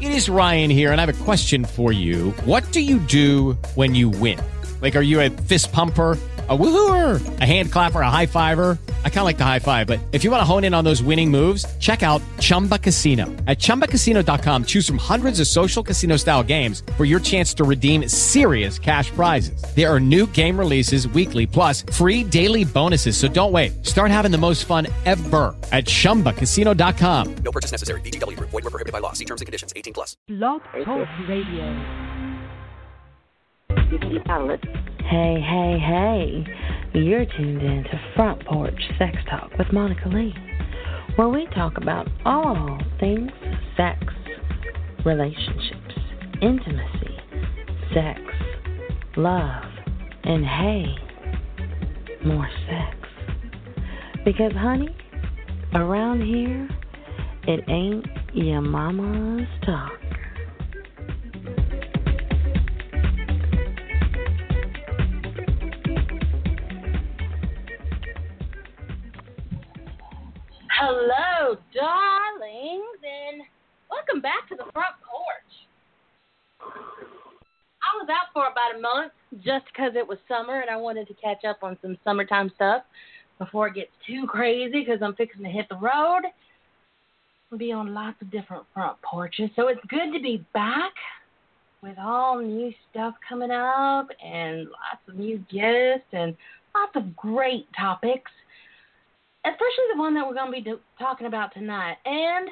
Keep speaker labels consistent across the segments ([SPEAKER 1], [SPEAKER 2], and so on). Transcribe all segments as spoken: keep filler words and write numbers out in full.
[SPEAKER 1] It is Ryan here, and I have a question for you. What do you do when you win? Like, are you a fist pumper, a woohooer, a hand clapper, a high fiver? I kind of like the high five, but if you want to hone in on those winning moves, check out Chumba Casino. At chumba casino dot com, choose from hundreds of social casino-style games for your chance to redeem serious cash prizes. There are new game releases weekly, plus free daily bonuses. So don't wait. Start having the most fun ever at chumba casino dot com.
[SPEAKER 2] No purchase necessary. V G W Group. Void where prohibited by law. See terms and conditions. eighteen plus.
[SPEAKER 3] Blog Talk Radio.
[SPEAKER 4] Hey, hey, hey. You're tuned in to Front Porch Sex Talk with Monica Lee, where we talk about all things sex, relationships, intimacy, sex, love, and hey, more sex. Because, honey, around here, it ain't your mama's talk.
[SPEAKER 5] Hello, darlings, and welcome back to the Front Porch. I was out for about a month just because it was summer and I wanted to catch up on some summertime stuff before it gets too crazy because I'm fixing to hit the road. I'll be on lots of different front porches, so it's good to be back with all new stuff coming up and lots of new guests and lots of great topics. Especially the one that we're going to be do- talking about tonight. And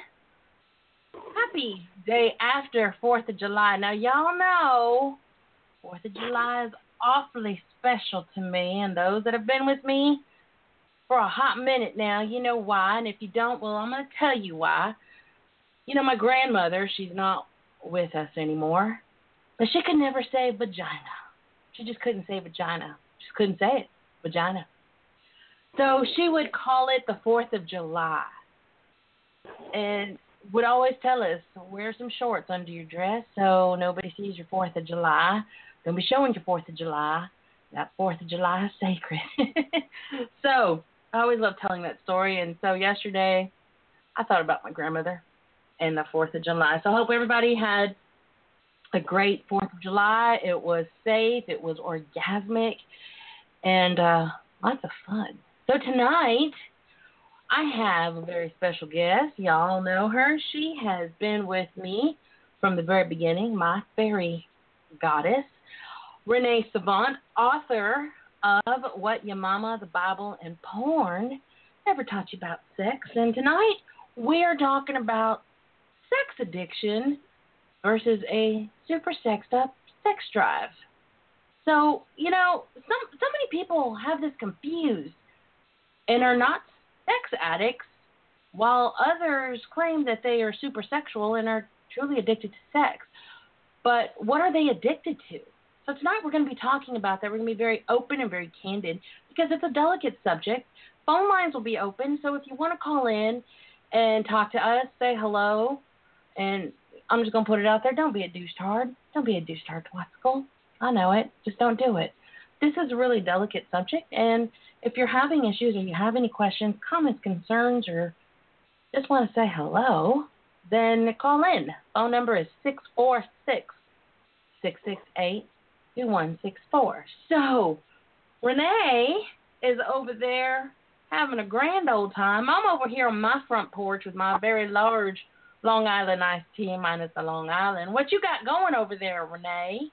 [SPEAKER 5] happy day after fourth of July. Now, y'all know fourth of July is awfully special to me. And those that have been with me for a hot minute now, you know why. And if you don't, well, I'm going to tell you why. You know, my grandmother, she's not with us anymore. But she could never say vagina. She just couldn't say vagina. She just couldn't say it. Vagina. So she would call it the fourth of July and would always tell us, wear some shorts under your dress so nobody sees your fourth of July. Don't be showing your fourth of July. That fourth of July is sacred. So I always love telling that story. And so yesterday I thought about my grandmother and the fourth of July. So I hope everybody had a great fourth of July. It was safe. It was orgasmic and uh, lots of fun. So tonight, I have a very special guest. Y'all know her. She has been with me from the very beginning, my fairy goddess, Renee Savant, author of What Your Mama, the Bible, and Porn Never Taught You About Sex. And tonight, we're talking about sex addiction versus a super sexed up sex drive. So, you know, some so many people have this confused and are not sex addicts, while others claim that they are super sexual and are truly addicted to sex. But what are they addicted to? So tonight we're going to be talking about that. We're going to be very open and very candid because it's a delicate subject. Phone lines will be open, so if you want to call in and talk to us, say hello, and I'm just going to put it out there. Don't be a douche-tard. Don't be a douche-tard twatskill. I know it. Just don't do it. This is a really delicate subject, and if you're having issues or you have any questions, comments, concerns, or just want to say hello, then call in. Phone number is six four six, six six eight, two one six four. So, Renee is over there having a grand old time. I'm over here on my front porch with my very large Long Island iced tea minus the Long Island. What you got going over there, Renee?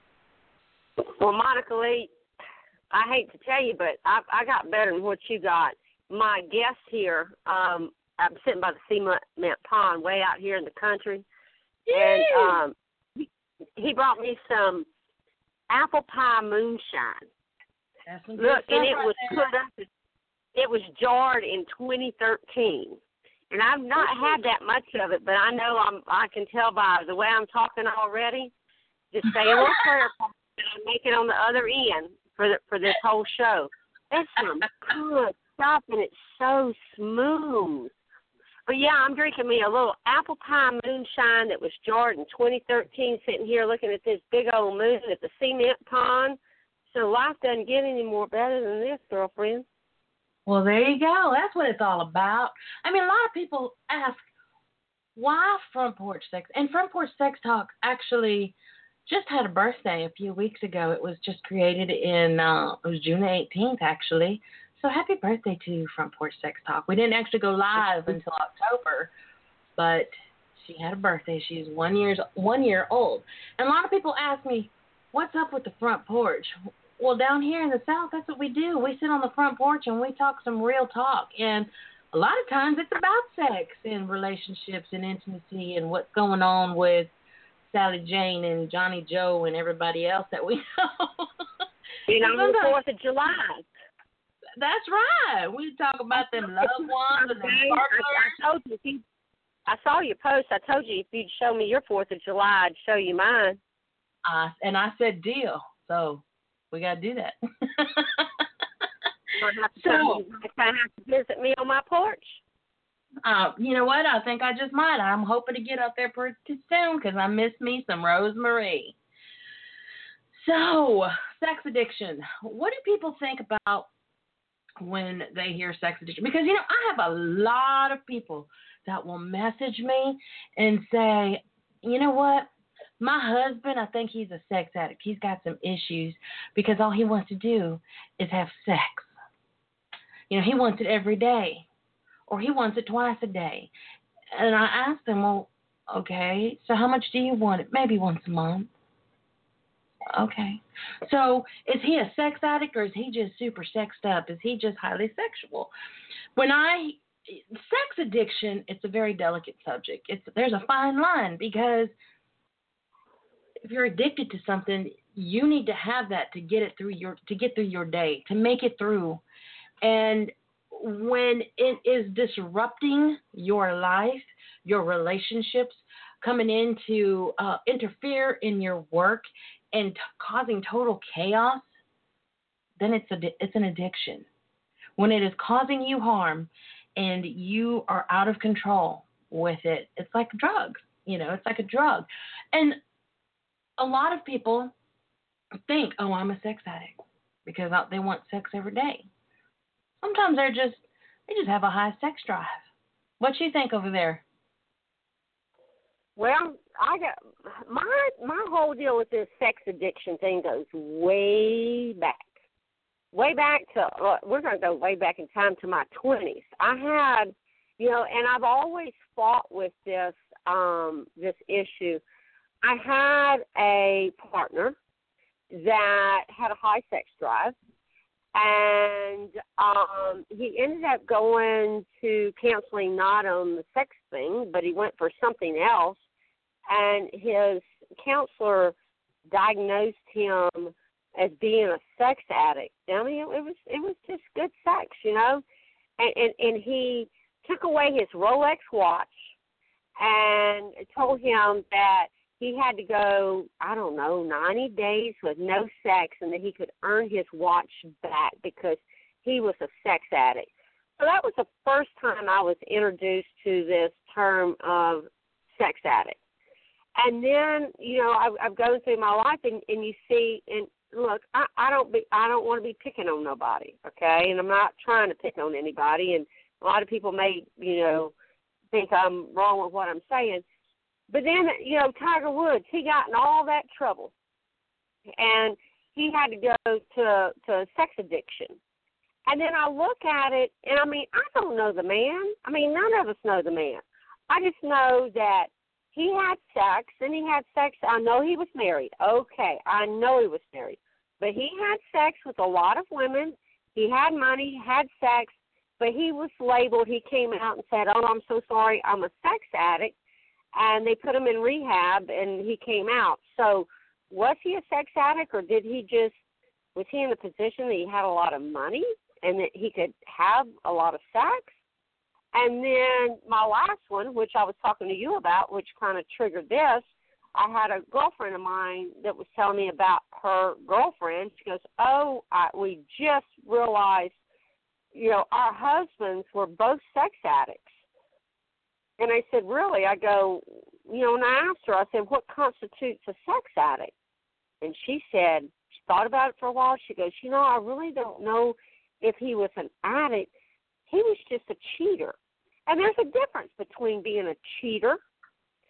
[SPEAKER 6] Well, Monica Lee, I hate to tell you, but I, I got better than what you got. My guest here, um, I'm sitting by the cement pond way out here in the country, and um, he, he brought me some apple pie moonshine. Look, and it was put up, it was jarred in twenty thirteen, and I've not had that much of it, but I know I'm, I can tell by the way I'm talking already. Just say a little prayer, and I make it on the other end for the, for this whole show. It's some good stuff, and it's so smooth. But, yeah, I'm drinking me a little apple pie moonshine that was jarred in twenty thirteen, sitting here looking at this big old moon at the cement pond. So life doesn't get any more better than this, girlfriend.
[SPEAKER 5] Well, there you go. That's what it's all about. I mean, a lot of people ask, why Front Porch Sex? And Front Porch Sex Talk actually just had a birthday a few weeks ago. It was just created in, uh, it was June eighteenth, actually. So happy birthday to Front Porch Sex Talk. We didn't actually go live until October, but she had a birthday. She's one years one year old. And a lot of people ask me, what's up with the front porch? Well, down here in the South, that's what we do. We sit on the front porch and we talk some real talk. And a lot of times it's about sex and relationships and intimacy and what's going on with Sally Jane and Johnny Joe and everybody else that we know.
[SPEAKER 6] You know, the fourth of July.
[SPEAKER 5] That's right. We talk about them loved ones and them partners.
[SPEAKER 6] I, I told you, if you, I saw your post. I told you if you'd show me your fourth of July, I'd show you mine.
[SPEAKER 5] Uh, and I said deal. So we got to do that.
[SPEAKER 6] You're going to have to
[SPEAKER 5] so,
[SPEAKER 6] have to visit me on my porch.
[SPEAKER 5] Uh, you know what? I think I just might. I'm hoping to get up there pretty soon because I miss me some Rosemary. So, sex addiction. What do people think about when they hear sex addiction? Because, you know, I have a lot of people that will message me and say, you know what? My husband, I think he's a sex addict. He's got some issues because all he wants to do is have sex. You know, he wants it every day. Or he wants it twice a day. And I asked him, well, okay, so how much do you want it? Maybe once a month. Okay. So is he a sex addict or is he just super sexed up? Is he just highly sexual? When I, sex addiction, it's a very delicate subject. It's there's a fine line because if you're addicted to something, you need to have that to get it through your, to get through your day, to make it through. And when it is disrupting your life, your relationships, coming in to uh, interfere in your work and t- causing total chaos, then it's a, it's an addiction. When it is causing you harm and you are out of control with it, it's like drugs. You know, it's like a drug. And a lot of people think, oh, I'm a sex addict because they want sex every day. Sometimes they're just, they just have a high sex drive. What you think over there?
[SPEAKER 6] Well, I got my my whole deal with this sex addiction thing goes way back, way back to uh, we're going to go way back in time to my twenties. I had, you know, and I've always fought with this um, this issue. I had a partner that had a high sex drive. And um, he ended up going to counseling, not on the sex thing, but he went for something else. And his counselor diagnosed him as being a sex addict. I mean, it was it was just good sex, you know. And and, and he took away his Rolex watch and told him that he had to go, I don't know, ninety days with no sex, and that he could earn his watch back because he was a sex addict. So that was the first time I was introduced to this term of sex addict. And then, you know, I've, I've gone through my life, and, and you see, and look, I, I don't be, I don't want to be picking on nobody, okay? And I'm not trying to pick on anybody. And a lot of people may, you know, think I'm wrong with what I'm saying. But then, you know, Tiger Woods, he got in all that trouble, and he had to go to, to sex addiction. And then I look at it, and, I mean, I don't know the man. I mean, none of us know the man. I just know that he had sex, and he had sex. I know he was married. Okay, I know he was married. But he had sex with a lot of women. He had money, he had sex, but he was labeled. He came out and said, oh, I'm so sorry, I'm a sex addict. And they put him in rehab, and he came out. So was he a sex addict, or did he just, was he in a position that he had a lot of money and that he could have a lot of sex? And then my last one, which I was talking to you about, which kind of triggered this, I had a girlfriend of mine that was telling me about her girlfriend. She goes, oh, I, we just realized, you know, our husbands were both sex addicts. And I said, really? I go, you know, and I asked her, I said, what constitutes a sex addict? And she said, she thought about it for a while. She goes, you know, I really don't know if he was an addict. He was just a cheater. And there's a difference between being a cheater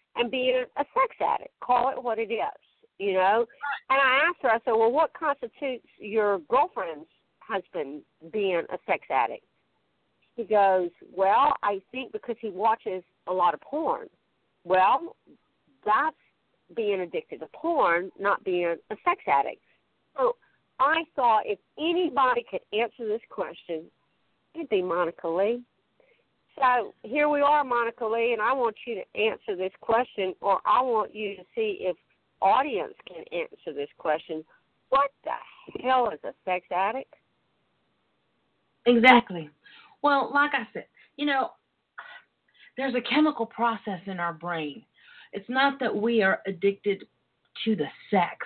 [SPEAKER 6] and being a sex addict. Call it what it is, you know. And I asked her, I said, well, what constitutes your girlfriend's husband being a sex addict? He goes, well, I think because he watches a lot of porn. Well, that's being addicted to porn, not being a sex addict. So I thought if anybody could answer this question, it'd be Monica Lee. So here we are, Monica Lee, and I want you to answer this question, or I want you to see if audience can answer this question. What the hell is a sex addict?
[SPEAKER 5] Exactly. Well, like I said, you know, there's a chemical process in our brain. It's not that we are addicted to the sex,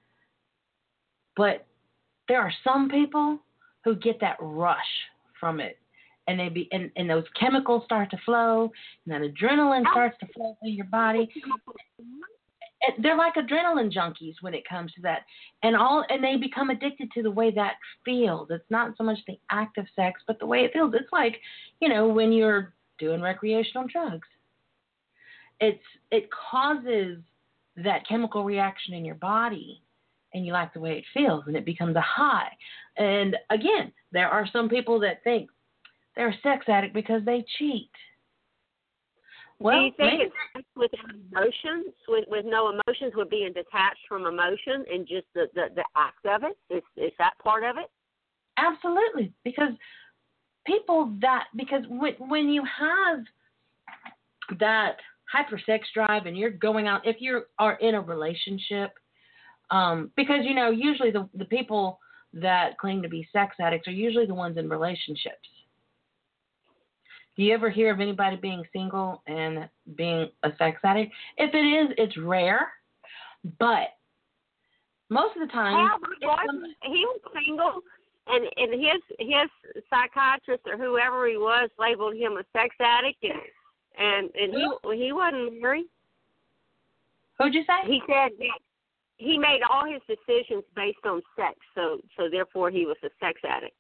[SPEAKER 5] but there are some people who get that rush from it, and they be and, and those chemicals start to flow, and then adrenaline starts to flow through your body. They're like adrenaline junkies when it comes to that, and all and they become addicted to the way that feels. It's not so much the act of sex, but the way it feels. It's like, you know, when you're doing recreational drugs. It's it causes that chemical reaction in your body, and you like the way it feels, and it becomes a high. And again, there are some people that think they're a sex addict because they cheat. Well,
[SPEAKER 6] do you think
[SPEAKER 5] maybe.
[SPEAKER 6] it's without emotions, with, with no emotions, with being detached from emotion and just the, the, the act of it? Is, is that part of it?
[SPEAKER 5] Absolutely, because people that, because when, when you have that hypersex drive and you're going out, if you are in a relationship, um, because, you know, usually the, the people that claim to be sex addicts are usually the ones in relationships. Do you ever hear of anybody being single and being a sex addict? If it is, it's rare, but most of the time,
[SPEAKER 6] yeah, was, he was single, and and his his psychiatrist or whoever he was labeled him a sex addict, and and, and he he wasn't married.
[SPEAKER 5] Who'd you say?
[SPEAKER 6] He said that he made all his decisions based on sex, so so therefore he was a sex addict.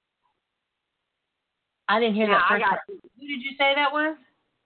[SPEAKER 5] I didn't hear
[SPEAKER 6] now,
[SPEAKER 5] that first
[SPEAKER 6] got,
[SPEAKER 5] part. Who did you say that was?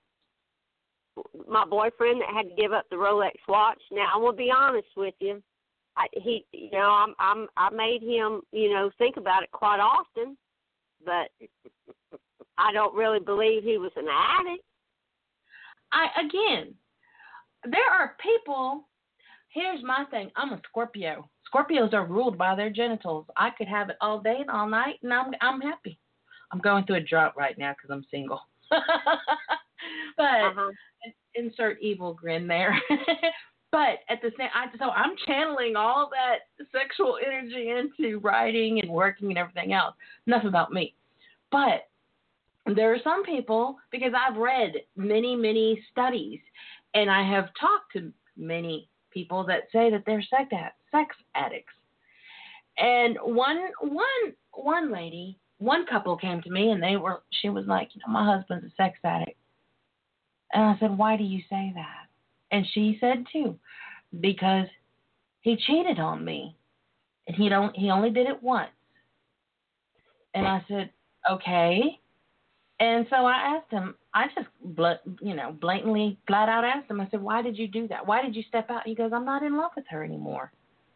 [SPEAKER 6] My boyfriend that had to give up the Rolex watch. Now I'm gonna be honest with you. I, he, you know, I'm, I'm, I made him, you know, think about it quite often, but I don't really believe he was an addict.
[SPEAKER 5] I again, there are people. Here's my thing. I'm a Scorpio. Scorpios are ruled by their genitals. I could have it all day and all night, and I'm, I'm happy. I'm going through a drought right now because I'm single. But uh-huh. Insert evil grin there. But at the same, I, so I'm channeling all that sexual energy into writing and working and everything else. Enough about me. But there are some people, because I've read many, many studies, and I have talked to many people that say that they're sex sex addicts. And one, one, one lady. One couple came to me, and they were. She was like, you know, my husband's a sex addict. And I said, why do you say that? And she said too, because he cheated on me, and he don't. He only did it once. And I said, okay. And so I asked him. I just, you know, blatantly, flat out asked him. I said, why did you do that? Why did you step out? He goes, I'm not in love with her anymore.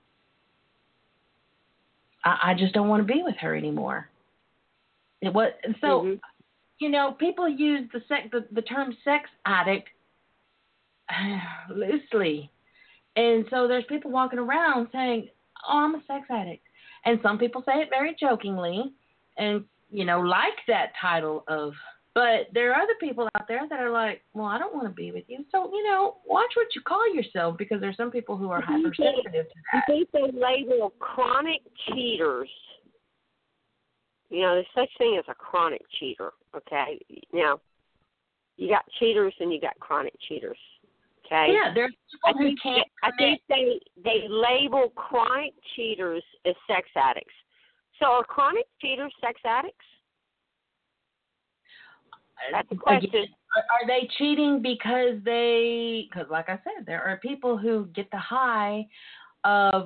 [SPEAKER 5] I, I just don't want to be with her anymore. It was so, mm-hmm. You know, people use the sex, the, the term sex addict uh, loosely, and so there's people walking around saying, "Oh, I'm a sex addict," and some people say it very jokingly, and you know, like that title of. But there are other people out there that are like, "Well, I don't want to be with you," so you know, watch what you call yourself, because there's some people who are hypersensitive to that.
[SPEAKER 6] I think they label chronic cheaters. You know, there's such thing as a chronic cheater, okay? Now, you got cheaters and you got chronic cheaters, okay?
[SPEAKER 5] Yeah, there's people
[SPEAKER 6] I think,
[SPEAKER 5] who can't
[SPEAKER 6] I think they, they label chronic cheaters as sex addicts. So are chronic cheaters sex addicts? That's the question.
[SPEAKER 5] Again, are they cheating because they, because like I said, there are people who get the high of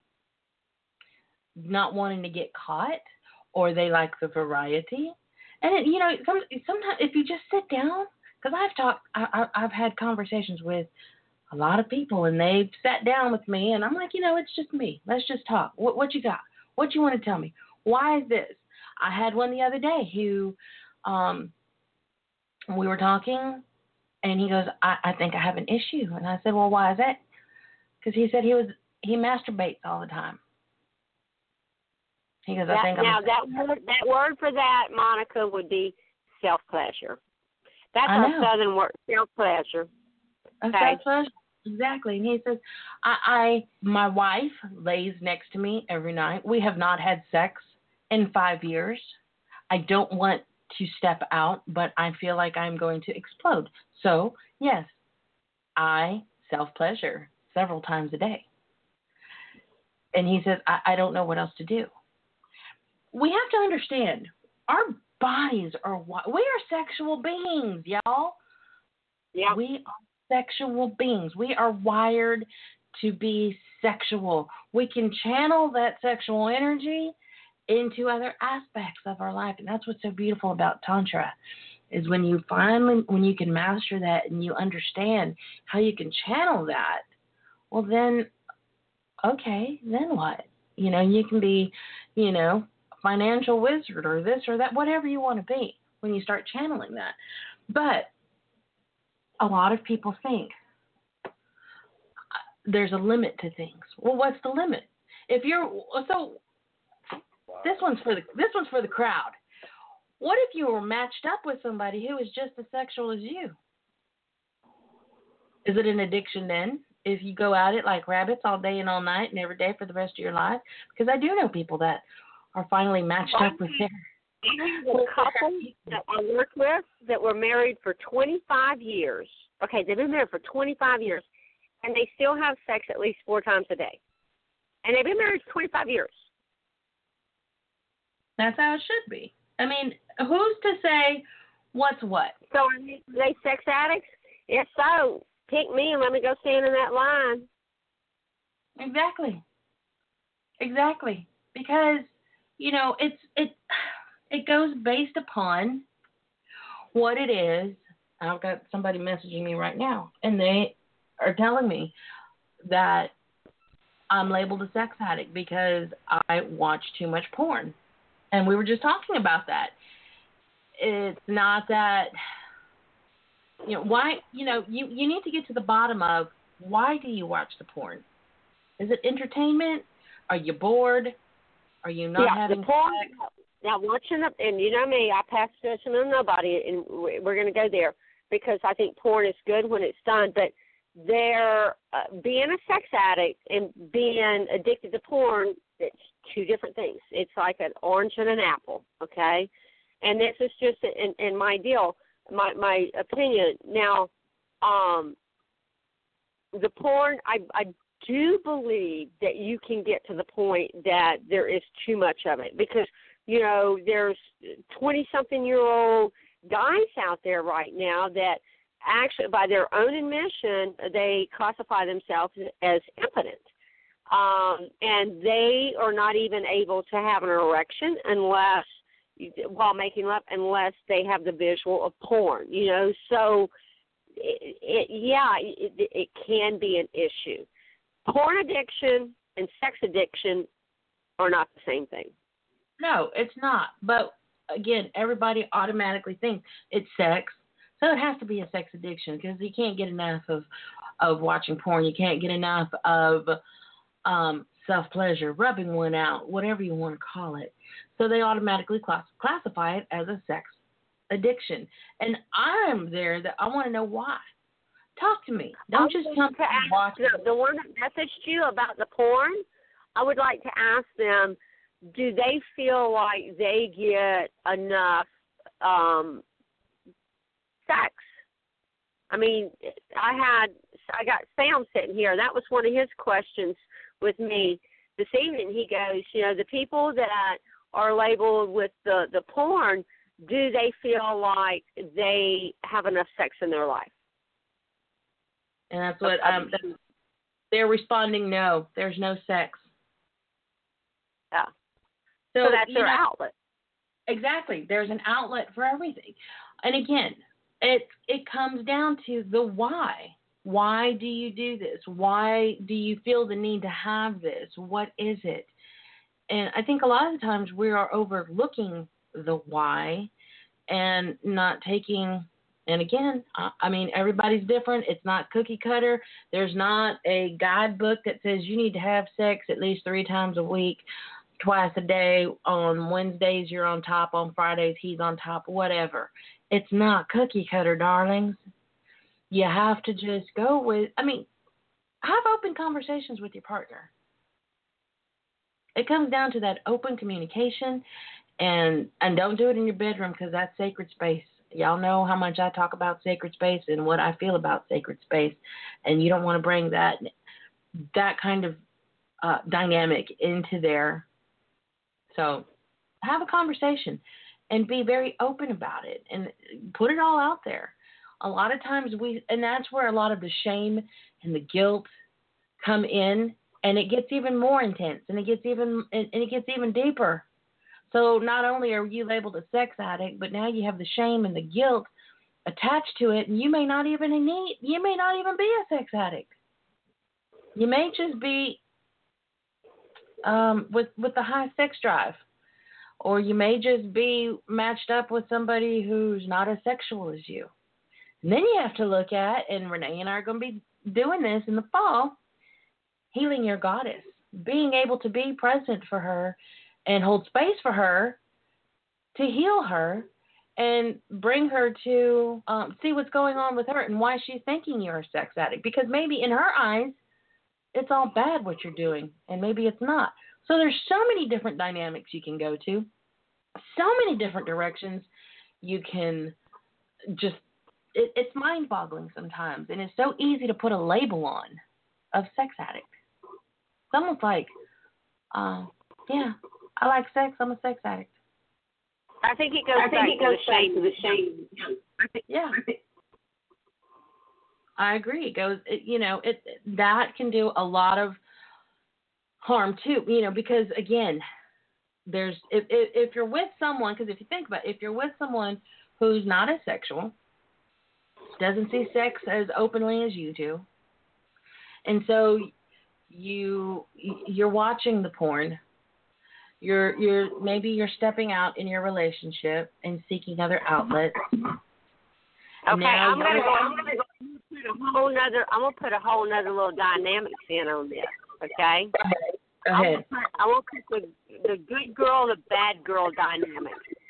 [SPEAKER 5] not wanting to get caught, or they like the variety. And, it, you know, some, sometimes if you just sit down, because I've talked, I, I've had conversations with a lot of people, and they've sat down with me, and I'm like, you know, it's just me. Let's just talk. What, what you got? What you want to tell me? Why is this? I had one the other day who, um, we were talking, and he goes, I, I think I have an issue. And I said, well, why is that? Because he said he was he masturbates all the time. He goes, I
[SPEAKER 6] that,
[SPEAKER 5] think
[SPEAKER 6] now
[SPEAKER 5] I'm a-
[SPEAKER 6] that word, that word for that, Monica, would be self-pleasure. That's
[SPEAKER 5] I
[SPEAKER 6] our
[SPEAKER 5] know.
[SPEAKER 6] southern word, self-pleasure.
[SPEAKER 5] Okay. Self-pleasure. Exactly. And he says, I, I, my wife lays next to me every night. We have not had sex in five years. I don't want to step out, but I feel like I'm going to explode. So, yes, I self-pleasure several times a day. And he says, I, I don't know what else to do. We have to understand, our bodies are, we are sexual beings, y'all.
[SPEAKER 6] Yeah.
[SPEAKER 5] We are sexual beings. We are wired to be sexual. We can channel that sexual energy into other aspects of our life. And that's what's so beautiful about Tantra, is when you finally, when you can master that and you understand how you can channel that, well then, okay, then what? You know, you can be, you know, a financial wizard or this or that, whatever you want to be when you start channeling that. But a lot of people think there's a limit to things. Well, what's the limit? If you're so, this one's for the this one's for the crowd. What if you were matched up with somebody who is just as sexual as you? Is it an addiction then? If you go at it like rabbits all day and all night and every day for the rest of your life? Because I do know people that are finally matched up with their.
[SPEAKER 6] I have a couple that I worked with that were married for twenty-five years. Okay, they've been married for twenty-five years, and they still have sex at least four times a day. And they've been married for twenty-five years.
[SPEAKER 5] That's how it should be. I mean, who's to say what's what?
[SPEAKER 6] So are they sex addicts? If so, pick me and let me go stand in that line.
[SPEAKER 5] Exactly. Exactly. Because, you know, it's it it goes based upon what it is. I've got somebody messaging me right now, and they are telling me that I'm labeled a sex addict because I watch too much porn. And we were just talking about that. It's not that, you know, why, you know, you, you need to get to the bottom of why do you watch the porn? Is it entertainment? Are you bored? Are you not
[SPEAKER 6] yeah,
[SPEAKER 5] having
[SPEAKER 6] the porn,
[SPEAKER 5] sex?
[SPEAKER 6] Now, watching it, and you know me, I pass judgment on nobody, and we're going to go there because I think porn is good when it's done. But they're uh, being a sex addict and being addicted to porn, it's two different things. It's like an orange and an apple, okay? And this is just in, in my deal, my my opinion. Now, um, the porn, I, I do believe that you can get to the point that there is too much of it because, you know, there's twenty-something-year-old guys out there right now that actually, by their own admission, they classify themselves as impotent. Um, and they are not even able to have an erection unless, while making love, unless they have the visual of porn, you know. So, it, it, yeah, it, it can be an issue. Porn addiction and sex addiction are not the same thing.
[SPEAKER 5] No, it's not. But, again, everybody automatically thinks it's sex. So it has to be a sex addiction because you can't get enough of, of watching porn. You can't get enough of um, self-pleasure, rubbing one out, whatever you want to call it. So they automatically class- classify it as a sex addiction. And I'm there that I want to know why. Talk to me. Don't just come to
[SPEAKER 6] ask
[SPEAKER 5] watch.
[SPEAKER 6] The, the one that messaged you about the porn, I would like to ask them, do they feel like they get enough um, sex? I mean, I had, I got Sam sitting here. That was one of his questions with me this evening. He goes, you know, the people that are labeled with the, the porn, do they feel like they have enough sex in their life?
[SPEAKER 5] And that's what um, they're responding. No, there's no sex.
[SPEAKER 6] Yeah.
[SPEAKER 5] So,
[SPEAKER 6] so that's their
[SPEAKER 5] know,
[SPEAKER 6] outlet.
[SPEAKER 5] Exactly. There's an outlet for everything. And again, it it comes down to the why. Why do you do this? Why do you feel the need to have this? What is it? And I think a lot of the times we are overlooking the why and not taking, and again, I mean, everybody's different. It's not cookie cutter. There's not a guidebook that says you need to have sex at least three times a week, twice a day. On Wednesdays, you're on top. On Fridays, he's on top, whatever. It's not cookie cutter, darlings. You have to just go with, I mean, have open conversations with your partner. It comes down to that open communication, and and don't do it in your bedroom because that's sacred space. Y'all know how much I talk about sacred space and what I feel about sacred space, and you don't want to bring that that kind of uh, dynamic into there. So have a conversation and be very open about it and put it all out there. A lot of times we, and that's where a lot of the shame and the guilt come in, and it gets even more intense, and it gets even, and it gets even deeper. So not only are you labeled a sex addict, but now you have the shame and the guilt attached to it, and you may not even need, you may not even be a sex addict. You may just be um, with with the high sex drive, or you may just be matched up with somebody who's not as sexual as you. And then you have to look at, and Renee and I are going to be doing this in the fall, healing your goddess, being able to be present for her and hold space for her to heal her and bring her to um, see what's going on with her and why she's thinking you're a sex addict. Because maybe in her eyes, it's all bad what you're doing, and maybe it's not. So there's so many different dynamics you can go to, so many different directions you can just, it, it's mind-boggling sometimes, and it's so easy to put a label on of sex addict. It's almost like, uh, yeah, I like sex, I'm a sex addict.
[SPEAKER 6] I think it goes
[SPEAKER 5] I
[SPEAKER 6] back
[SPEAKER 5] think it
[SPEAKER 6] to
[SPEAKER 5] goes
[SPEAKER 6] the shame.
[SPEAKER 5] back to the shame. Yeah. I agree. It goes, it, you know, it that can do a lot of harm too, you know, because again, there's, if, if, if you're with someone, because if you think about it, if you're with someone who's not as sexual, doesn't see sex as openly as you do, and so you, you're watching the porn, you're, you're, maybe you're stepping out in your relationship and seeking other outlets.
[SPEAKER 6] Okay, now I'm gonna go. I'm gonna go put a whole nother. I'm gonna put a whole nother little dynamics in on this. Okay.
[SPEAKER 5] Go ahead.
[SPEAKER 6] I want to put the, the good girl, the bad girl dynamic.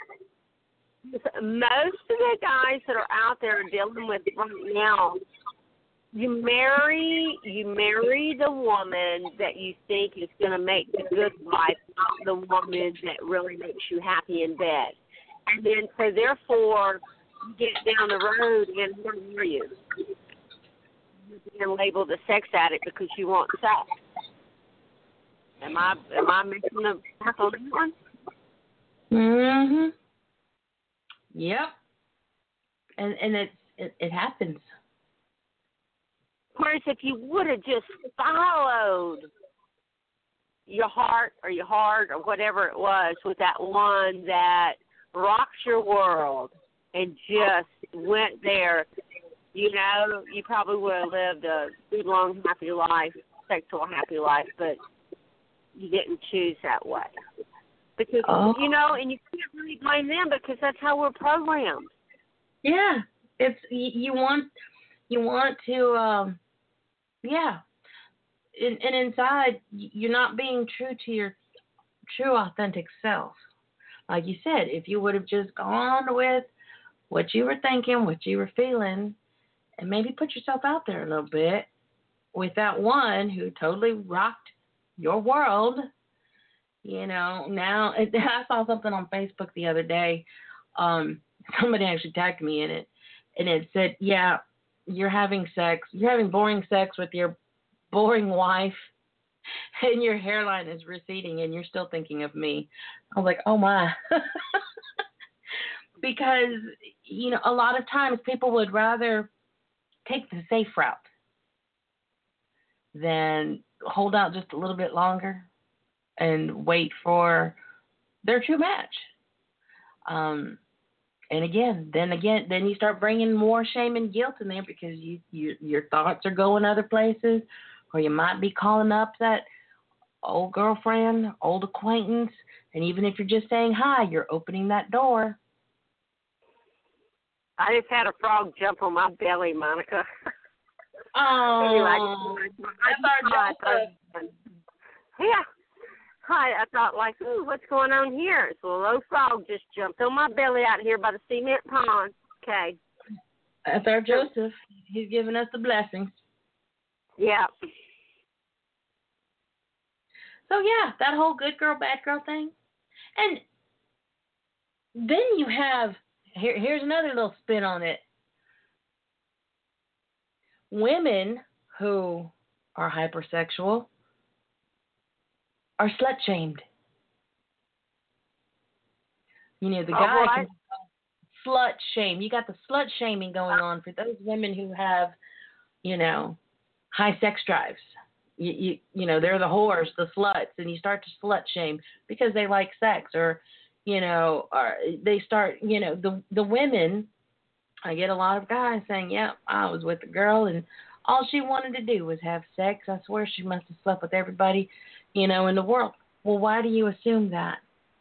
[SPEAKER 6] Most of the guys that are out there dealing with right now, you marry, you marry the woman that you think is gonna make the good wife, not the woman that really makes you happy in bed, and then so therefore. Get down the road and where are you? You're being labeled a sex addict because you want sex. Am I am I missing the mark on that one?
[SPEAKER 5] Mhm. Yep. And and it it, it happens.
[SPEAKER 6] Whereas if you would have just followed your heart or your heart or whatever it was with that one that rocks your world. And just went there, you know, you probably would have lived a good, long, happy life, sexual happy life, but you didn't choose that way. Because, oh. you know, and you can't really blame them because that's how we're programmed.
[SPEAKER 5] Yeah. It's, you want, you want to, um, yeah. And, and inside, you're not being true to your true, authentic self. Like you said, if you would have just gone with what you were thinking, what you were feeling, and maybe put yourself out there a little bit with that one who totally rocked your world, you know, now, I saw something on Facebook the other day. Um, somebody actually tagged me in it, and it said, yeah, you're having sex, you're having boring sex with your boring wife, and your hairline is receding, and you're still thinking of me. I was like, oh, my. Because, you know, a lot of times people would rather take the safe route than hold out just a little bit longer and wait for their true match. Um, And again, then again, then you start bringing more shame and guilt in there because you, you your thoughts are going other places, or you might be calling up that old girlfriend, old acquaintance, and even if you're just saying hi, you're opening that door.
[SPEAKER 6] I just had a frog jump on my belly, Monica.
[SPEAKER 5] Oh,
[SPEAKER 6] anyway,
[SPEAKER 5] that's our Joseph.
[SPEAKER 6] Yeah. Hi, I thought, like, ooh, what's going on here? So a little frog just jumped on my belly out here by the cement pond. Okay.
[SPEAKER 5] That's our Joseph. He's giving us the blessings.
[SPEAKER 6] Yeah.
[SPEAKER 5] So, yeah, that whole good girl, bad girl thing. And then you have, here, here's another little spin on it. Women who are hypersexual are slut shamed. You know, the
[SPEAKER 6] Oh,
[SPEAKER 5] guy
[SPEAKER 6] what?
[SPEAKER 5] can slut shame. You got the slut shaming going on for those women who have, you know, high sex drives. You, you, you know, they're the whores, the sluts, and you start to slut shame because they like sex, or, you know, or they start, you know, the the women. I get a lot of guys saying, "Yeah, I was with a girl, and all she wanted to do was have sex. I swear she must have slept with everybody, you know, in the world." Well, why do you assume that?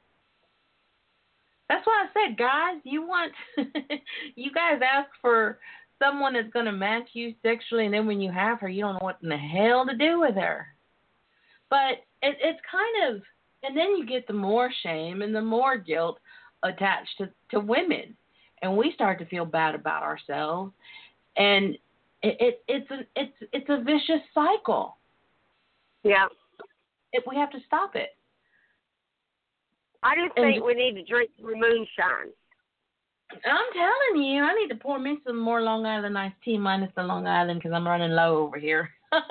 [SPEAKER 5] That's why I said, guys, you want, you guys ask for someone that's going to match you sexually, and then when you have her, you don't know what in the hell to do with her. But it, it's kind of, and then you get the more shame and the more guilt attached to, to women, and we start to feel bad about ourselves, and it, it it's a it's it's a vicious cycle.
[SPEAKER 6] Yeah.
[SPEAKER 5] It, we have to stop it.
[SPEAKER 6] I just
[SPEAKER 5] And-
[SPEAKER 6] think we need to drink more moonshine.
[SPEAKER 5] I'm telling you, I need to pour me some more Long Island iced tea minus the Long Island because I'm running low over here.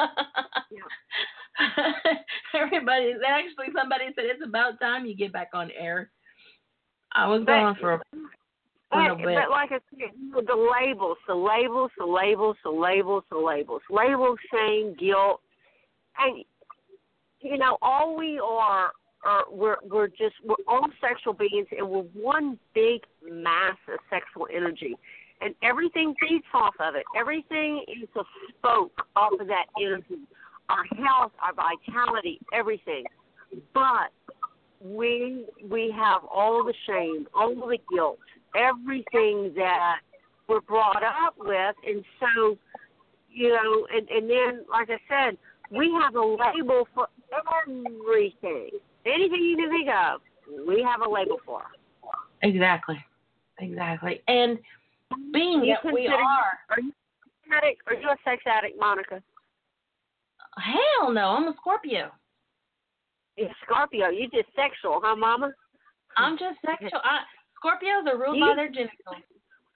[SPEAKER 5] Yeah. Everybody, actually, somebody said it's about time you get back on air. I was
[SPEAKER 6] But-
[SPEAKER 5] going for a, for a
[SPEAKER 6] But,
[SPEAKER 5] little bit.
[SPEAKER 6] but like I said, you know, the labels, the labels, the labels, the labels, the labels, labels, shame, guilt, and you know, all we are are we're we're just we're all sexual beings, and we're one big mass of sexual energy, and everything feeds off of it. Everything is a spoke off of that energy. Our health, our vitality, everything. But we we have all the shame, all the guilt, everything that we're brought up with, and so, you know, and, and then, like I said, we have a label for everything. Anything you can think of, we have a label for.
[SPEAKER 5] Exactly. Exactly. And being
[SPEAKER 6] You
[SPEAKER 5] that we
[SPEAKER 6] consider-
[SPEAKER 5] are,
[SPEAKER 6] Are you an addict? Are you a sex addict, Monica?
[SPEAKER 5] hell no, I'm a Scorpio.
[SPEAKER 6] You're Scorpio. You just sexual, huh, Mama?
[SPEAKER 5] I'm just sexual. I, Scorpios are ruled
[SPEAKER 6] You-
[SPEAKER 5] by their genitals.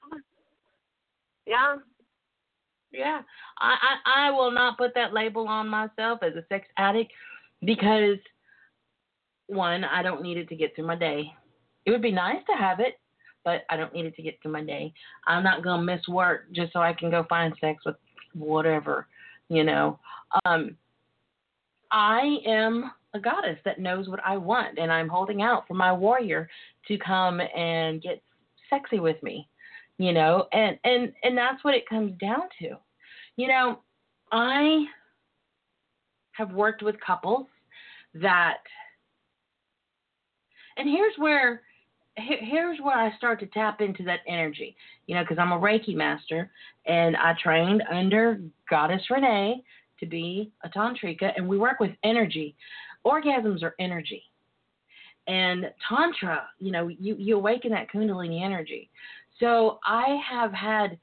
[SPEAKER 6] Yeah.
[SPEAKER 5] Yeah, I, I I will not put that label on myself as a sex addict because, one, I don't need it to get through my day. It would be nice to have it, but I don't need it to get through my day. I'm not going to miss work just so I can go find sex with whatever, you know. Um, I am a goddess that knows what I want, and I'm holding out for my warrior to come and get sexy with me. You know, and, and, and that's what it comes down to. You know, I have worked with couples that, and here's where, here's where I start to tap into that energy, you know, because I'm a Reiki master, and I trained under Goddess Renee to be a Tantrika, and we work with energy. Orgasms are energy. And Tantra, you know, you, you awaken that Kundalini energy. So I have had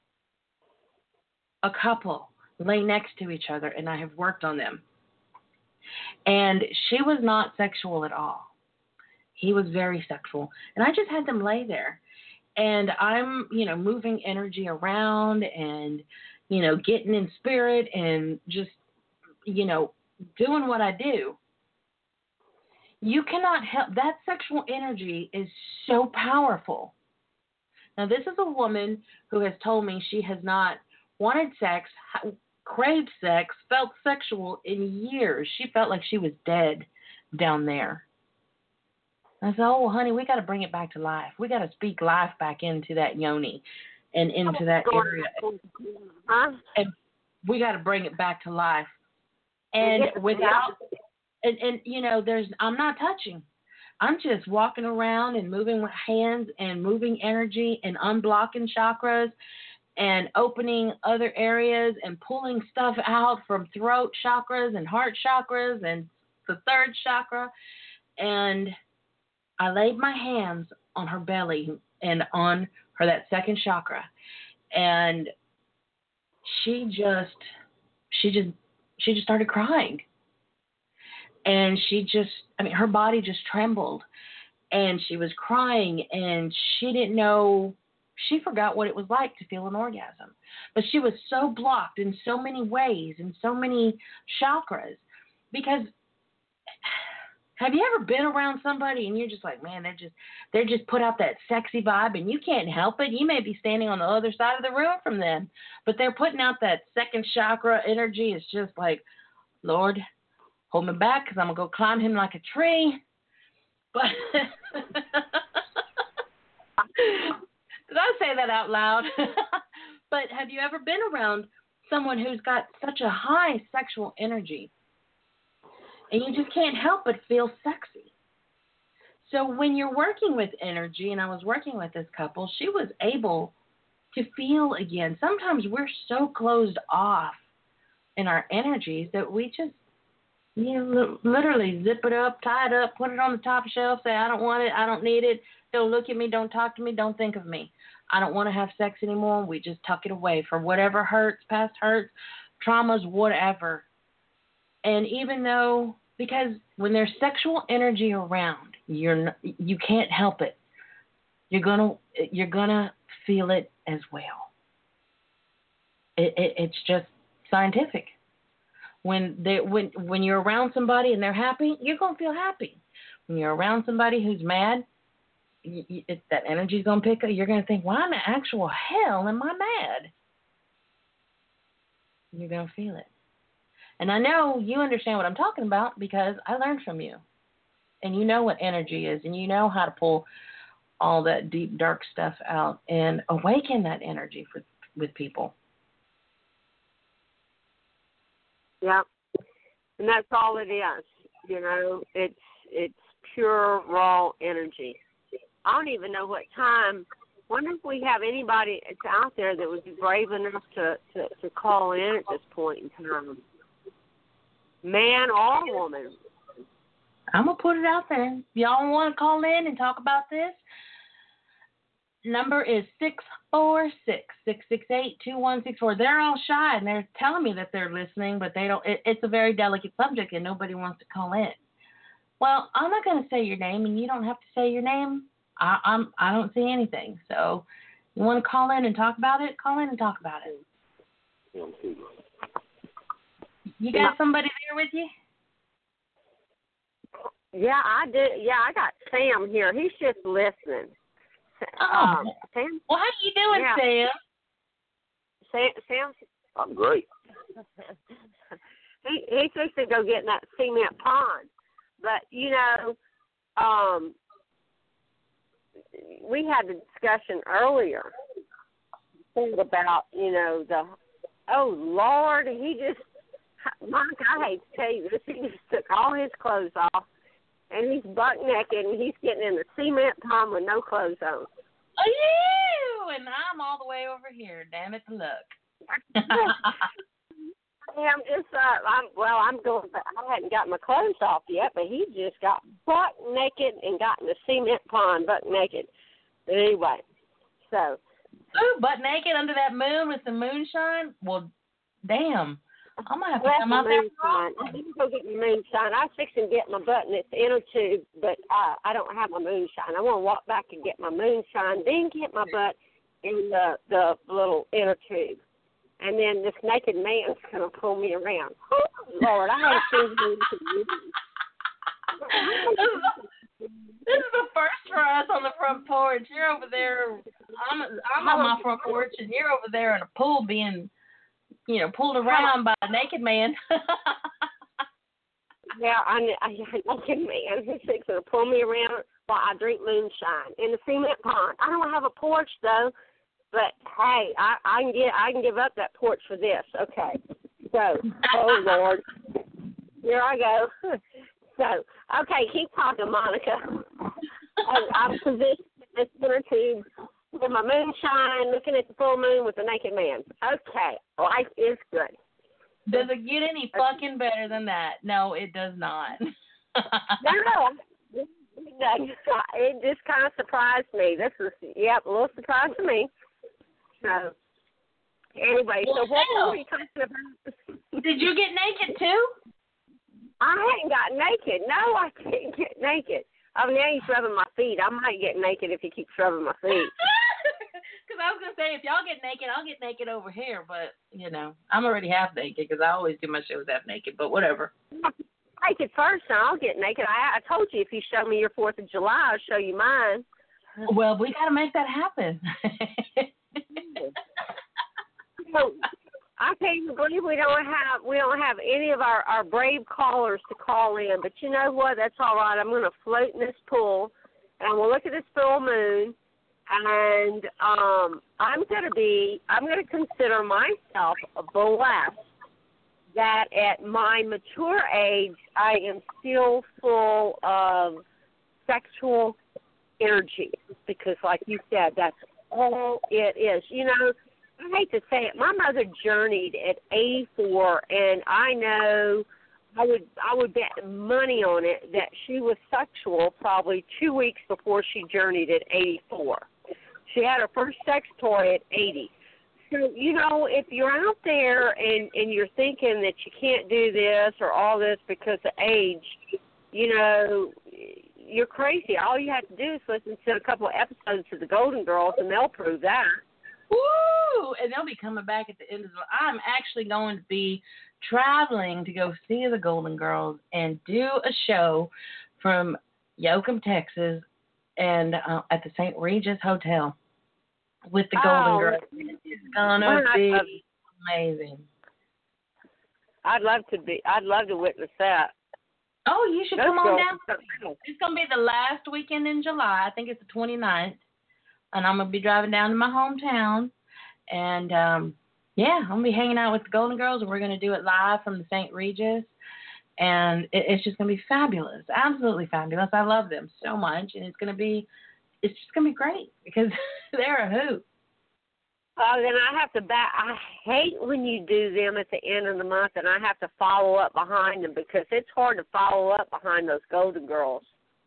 [SPEAKER 5] a couple lay next to each other, and I have worked on them. And she was not sexual at all. He was very sexual. And I just had them lay there. And I'm, you know, moving energy around and, you know, getting in spirit and just, you know, doing what I do. You cannot help, that sexual energy is so powerful. Now, this is a woman who has told me she has not wanted sex, craved sex, felt sexual in years. She felt like she was dead down there. I said, oh, well, honey, we got to bring it back to life. We got to speak life back into that yoni and into that area.
[SPEAKER 6] Huh?
[SPEAKER 5] And we got to bring it back to life. And without, and, and, you know, there's, I'm not touching. I'm just walking around and moving with hands and moving energy and unblocking chakras and opening other areas and pulling stuff out from throat chakras and heart chakras and the third chakra. And I laid my hands on her belly and on her, that second chakra. And she just, she just, she just started crying. And she just, I mean, her body just trembled. And she was crying, and she didn't know, she forgot what it was like to feel an orgasm. But she was so blocked in so many ways, in so many chakras. Because have you ever been around somebody and you're just like, man, they're just, they're just put out that sexy vibe, and you can't help it. You may be standing on the other side of the room from them, but they're putting out that second chakra energy. It's just like, Lord, hold me back, because I'm going to go climb him like a tree. But did I say that out loud? But have you ever been around someone who's got such a high sexual energy, and you just can't help but feel sexy? So when you're working with energy, and I was working with this couple, she was able to feel again. Sometimes we're so closed off in our energies that we just, you know, literally zip it up, tie it up, put it on the top shelf, say, I don't want it, I don't need it, don't look at me, don't talk to me, don't think of me. I don't want to have sex anymore. We just tuck it away for whatever hurts, past hurts, traumas, whatever. And even though, because when there's sexual energy around, you're not, you can't help it. You're gonna you're gonna feel it as well. It, it it's just scientific. When they when when you're around somebody and they're happy, you're gonna feel happy. When you're around somebody who's mad, you, you, it, that energy's gonna pick up. You're gonna think, why in the actual hell am I mad? You're gonna feel it. And I know you understand what I'm talking about, because I learned from you, and you know what energy is, and you know how to pull all that deep dark stuff out and awaken that energy for with people.
[SPEAKER 6] Yeah, and that's all it is. You know, it's it's pure raw energy. I don't even know what time. Wonder if we have anybody that's out there that would be brave enough to, to, to call in at this point in time, man or woman.
[SPEAKER 5] I'm gonna put it out there. If y'all want to call in and talk about this, number is six four six, six six eight, two one six four. They're all shy, and they're telling me that they're listening, but they don't. It, it's a very delicate subject, and nobody wants to call in. Well, I'm not going to say your name, and you don't have to say your name. I, I'm. I don't see anything. So, you want to call in and talk about it? Call in and talk about it. You got somebody there with you?
[SPEAKER 6] Yeah, I did. Yeah, I got Sam here. He's just listening.
[SPEAKER 5] Oh,
[SPEAKER 6] um, Sam.
[SPEAKER 5] Well, how you doing,
[SPEAKER 6] yeah.
[SPEAKER 5] Sam?
[SPEAKER 6] Sam, Sam.
[SPEAKER 7] I'm great.
[SPEAKER 6] he he thinks to go get in that cement pond, but you know, um, we had a discussion earlier about you know the oh Lord, he just Mike, I hate to tell you this, he just took all his clothes off. And he's buck naked, and he's getting in the cement pond with no clothes on.
[SPEAKER 5] Oh, yeah! And I'm all the way over here. Damn it to look.
[SPEAKER 6] Yeah, I'm just, uh, I'm, well, I'm going, I hadn't got my clothes off yet, but he just got buck naked and got in the cement pond buck naked. But anyway, so.
[SPEAKER 5] Ooh, butt naked under that moon with some moonshine? Well, damn. I'm going to have to come out there.
[SPEAKER 6] I didn't go get my moonshine. I was fixing to get my butt in its inner tube, but uh, I don't have my moonshine. I want to walk back and get my moonshine, then get my butt in the, the little inner tube. And then this naked man's going to pull me around. Oh, Lord, I haven't seen him.
[SPEAKER 5] This is the first for us on the front porch. You're over there. I'm, I'm on my front porch, and you're over there in a pool being... you know, pulled around by a naked man.
[SPEAKER 6] Yeah, I, I, a naked man. He's fixing to pull me around while I drink moonshine in the cement pond. I don't have a porch though, but hey, I, I can get I can give up that porch for this. Okay, so oh Lord, here I go. So okay, keep talking, Monica. I, I'm positioned in this inner tube with my moonshine, looking at the full moon with the naked man. Okay, life is good.
[SPEAKER 5] Does it get any fucking better than that? No, it does not.
[SPEAKER 6] No, it just kind of surprised me. This was, yep, a little surprise to me. So, anyway,
[SPEAKER 5] Well,
[SPEAKER 6] so what
[SPEAKER 5] hell.
[SPEAKER 6] were we talking about?
[SPEAKER 5] Did you get naked too?
[SPEAKER 6] I hadn't got naked. No, I didn't get naked. Oh, now he's rubbing my feet. I might get naked if he keeps rubbing my feet.
[SPEAKER 5] Because I was going to say, if y'all get naked, I'll get naked over here. But, you know, I'm already half naked because I always do my shows half naked. But whatever.
[SPEAKER 6] Naked first, and I'll get naked. I, I told you if you show me your fourth of July, I'll show you mine.
[SPEAKER 5] Well, we got to make that happen.
[SPEAKER 6] So, I can't believe we don't have we don't have any of our, our brave callers to call in. But you know what? That's all right. I'm going to float in this pool, and I'm going to look at this full moon, and um, I'm going to be I'm going to consider myself blessed that at my mature age I am still full of sexual energy, because, like you said, that's all it is. You know, I hate to say it, my mother journeyed at eighty-four, and I know I would I would bet money on it that she was sexual probably two weeks before she journeyed at eighty-four. She had her first sex toy at eighty. So, you know, if you're out there and, and you're thinking that you can't do this or all this because of age, you know, you're crazy. All you have to do is listen to a couple of episodes of the Golden Girls, and they'll prove that.
[SPEAKER 5] Woo! And they'll be coming back at the end of the I'm actually going to be traveling to go see the Golden Girls and do a show from Yoakum, Texas, and uh, at the Saint Regis Hotel with the Golden
[SPEAKER 6] Oh,
[SPEAKER 5] Girls. It's gonna
[SPEAKER 6] I'd
[SPEAKER 5] be
[SPEAKER 6] love-
[SPEAKER 5] amazing.
[SPEAKER 6] I'd love to be. I'd love to witness that.
[SPEAKER 5] Oh, you should
[SPEAKER 6] Those
[SPEAKER 5] come on
[SPEAKER 6] girls
[SPEAKER 5] down.
[SPEAKER 6] are so cool.
[SPEAKER 5] It's going to be the last weekend in July. I think it's the twenty-ninth. And I'm going to be driving down to my hometown. And, um, yeah, I'm going to be hanging out with the Golden Girls, and we're going to do it live from the Saint Regis. And it, it's just going to be fabulous, absolutely fabulous. I love them so much. And it's going to be, it's just going to be great because they're a hoot.
[SPEAKER 6] Oh, then I have to back. I hate when you do them at the end of the month, and I have to follow up behind them because it's hard to follow up behind those Golden Girls.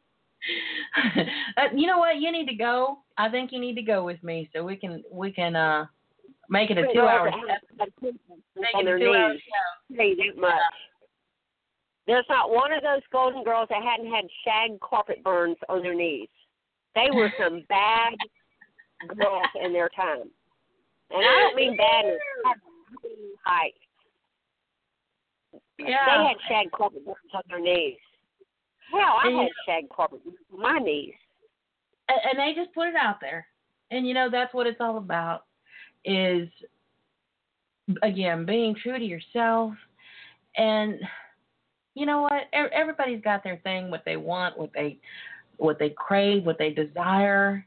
[SPEAKER 5] uh, you know what? You need to go. I think you need to go with me so we can we can uh make it a two hour show. Make
[SPEAKER 6] On
[SPEAKER 5] it a
[SPEAKER 6] their
[SPEAKER 5] two hour
[SPEAKER 6] knees.
[SPEAKER 5] show.
[SPEAKER 6] Tell you that much. There's not one of those Golden Girls that hadn't had shag carpet burns on their knees. They were some bad girls in their time. And I don't mean bad in height.
[SPEAKER 5] Yeah.
[SPEAKER 6] They had shag carpet burns on their knees. Hell, I
[SPEAKER 5] And
[SPEAKER 6] had
[SPEAKER 5] you-
[SPEAKER 6] shag carpet burns on my knees.
[SPEAKER 5] And and they just put it out there. And, you know, that's what it's all about is, again, being true to yourself. And, you know what? E- Everybody's got their thing, what they want, what they what they crave, what they desire.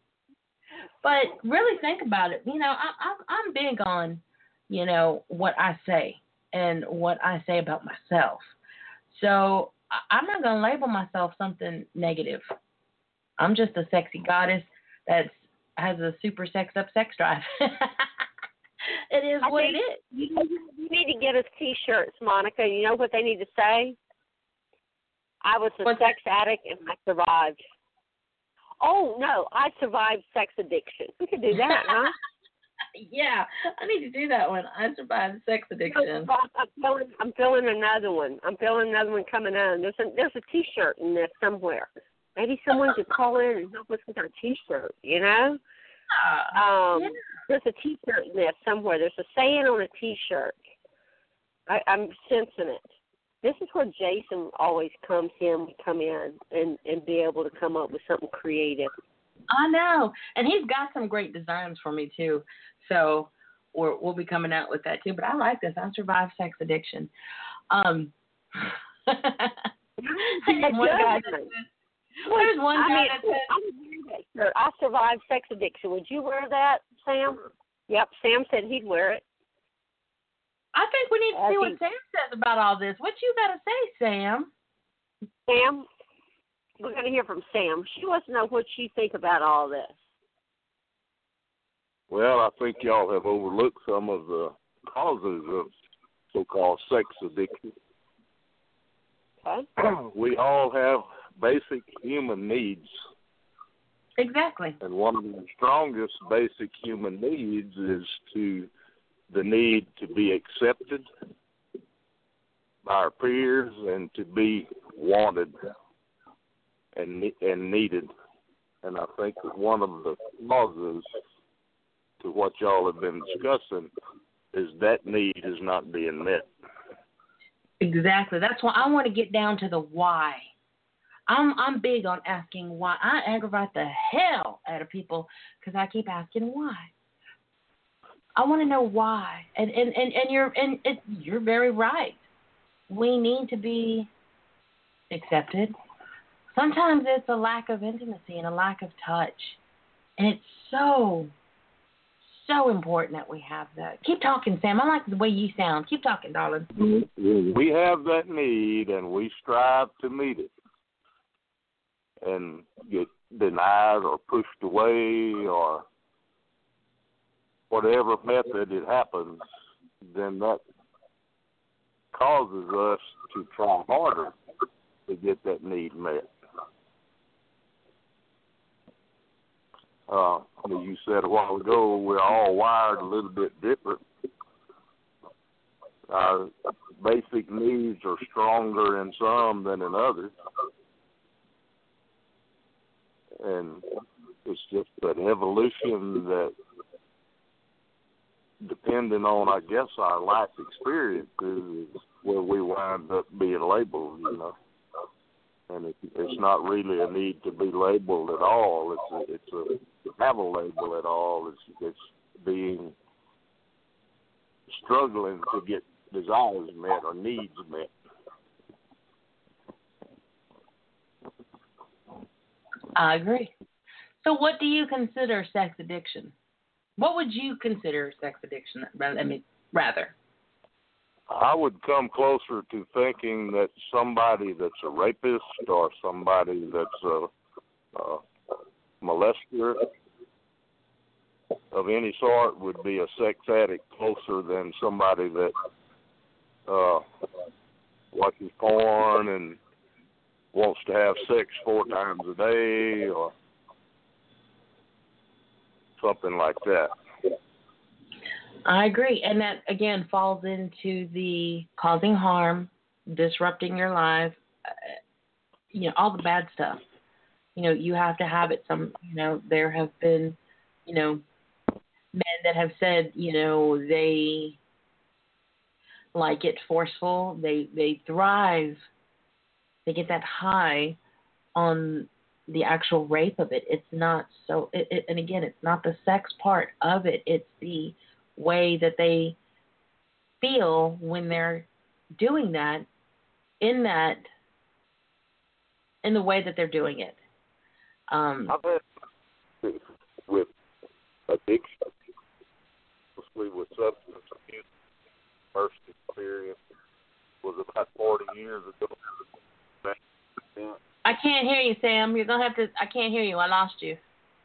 [SPEAKER 5] But really think about it. You know, I, I'm, I'm big on, you know, what I say and what I say about myself. So I- I'm not going to label myself something negative. I'm just a sexy goddess that has a super sexed up sex drive. It is
[SPEAKER 6] I
[SPEAKER 5] what it
[SPEAKER 6] think
[SPEAKER 5] is.
[SPEAKER 6] You, you need to get us T-shirts, Monica. You know what they need to say? I was a
[SPEAKER 5] What's
[SPEAKER 6] sex addict and I survived. Oh, no, I survived sex addiction. We could do that, huh?
[SPEAKER 5] Yeah, I need to do that one. I survived sex addiction.
[SPEAKER 6] I'm feeling, I'm feeling another one. I'm feeling another one coming on. There's a, there's a T-shirt in there somewhere. Maybe someone could call in and help us with our T-shirt, you know? Um,
[SPEAKER 5] yeah.
[SPEAKER 6] There's a T-shirt in there somewhere. There's a saying on a T-shirt. I, I'm sensing it. This is where Jason always comes in, come in, and, and be able to come up with something creative.
[SPEAKER 5] I know. And he's got some great designs for me, too. So we're, we'll be coming out with that, too. But I like this. I survived sex addiction. Um,
[SPEAKER 6] That's
[SPEAKER 5] one,
[SPEAKER 6] good.
[SPEAKER 5] There's one
[SPEAKER 6] I
[SPEAKER 5] guy
[SPEAKER 6] mean,
[SPEAKER 5] that says,
[SPEAKER 6] I would wear that shirt. I survived sex addiction. Would you wear that, Sam? Yep, Sam said he'd wear it.
[SPEAKER 5] I think we need to
[SPEAKER 6] I
[SPEAKER 5] see what
[SPEAKER 6] think-
[SPEAKER 5] Sam says about all this. What you got to say, Sam?
[SPEAKER 6] Sam, we're going to hear from Sam. She wants to know what you think about all this.
[SPEAKER 7] Well, I think y'all have overlooked some of the causes of so-called sex addiction.
[SPEAKER 6] Okay.
[SPEAKER 7] We all have basic human needs,
[SPEAKER 5] Exactly.
[SPEAKER 7] and one of the strongest basic human needs is to the need to be accepted by our peers and to be wanted and and needed. And I think that one of the causes to what y'all have been discussing is that need is not being met.
[SPEAKER 5] Exactly. That's why I want to get down to the why. I'm I'm big on asking why. I aggravate the hell out of people because I keep asking why. I want to know why. And and, and, and you're and it, you're very right. We need to be accepted. Sometimes it's a lack of intimacy and a lack of touch. And it's so, so important that we have that. Keep talking, Sam. I like the way you sound. Keep talking, darling.
[SPEAKER 7] We have that need, and we strive to meet it. And get denied or pushed away or whatever method it happens, then that causes us to try harder to get that need met. Uh, as you said a while ago, we're all wired a little bit different. Our basic needs are stronger in some than in others. And it's just that evolution that, depending on, I guess, our life experiences, is where we wind up being labeled, you know. And it, it's not really a need to be labeled at all. It's a, it's a to have a label at all. It's it's being struggling to get desires met or needs met.
[SPEAKER 5] I agree. So what do you consider sex addiction? What would you consider sex addiction? I mean, rather.
[SPEAKER 7] I would come closer to thinking that somebody that's a rapist or somebody that's a, a molester of any sort would be a sex addict closer than somebody that uh, watches porn and wants to have sex four times a day or something like that.
[SPEAKER 5] I agree. And that, again, falls into the causing harm, disrupting your life, uh, you know, all the bad stuff. You know, you have to have it. Some, you know, there have been, you know, men that have said, you know, they like it forceful. They, they thrive. They get that high on the actual rape of it. It's not so, it, it, and again, it's not the sex part of it. It's the way that they feel when they're doing that, in that, in the way that they're doing it. Um,
[SPEAKER 7] I've had with addiction, mostly with substance abuse. First experience was about forty years ago.
[SPEAKER 5] I can't hear you, Sam. You're gonna have to. I can't hear you. I lost you.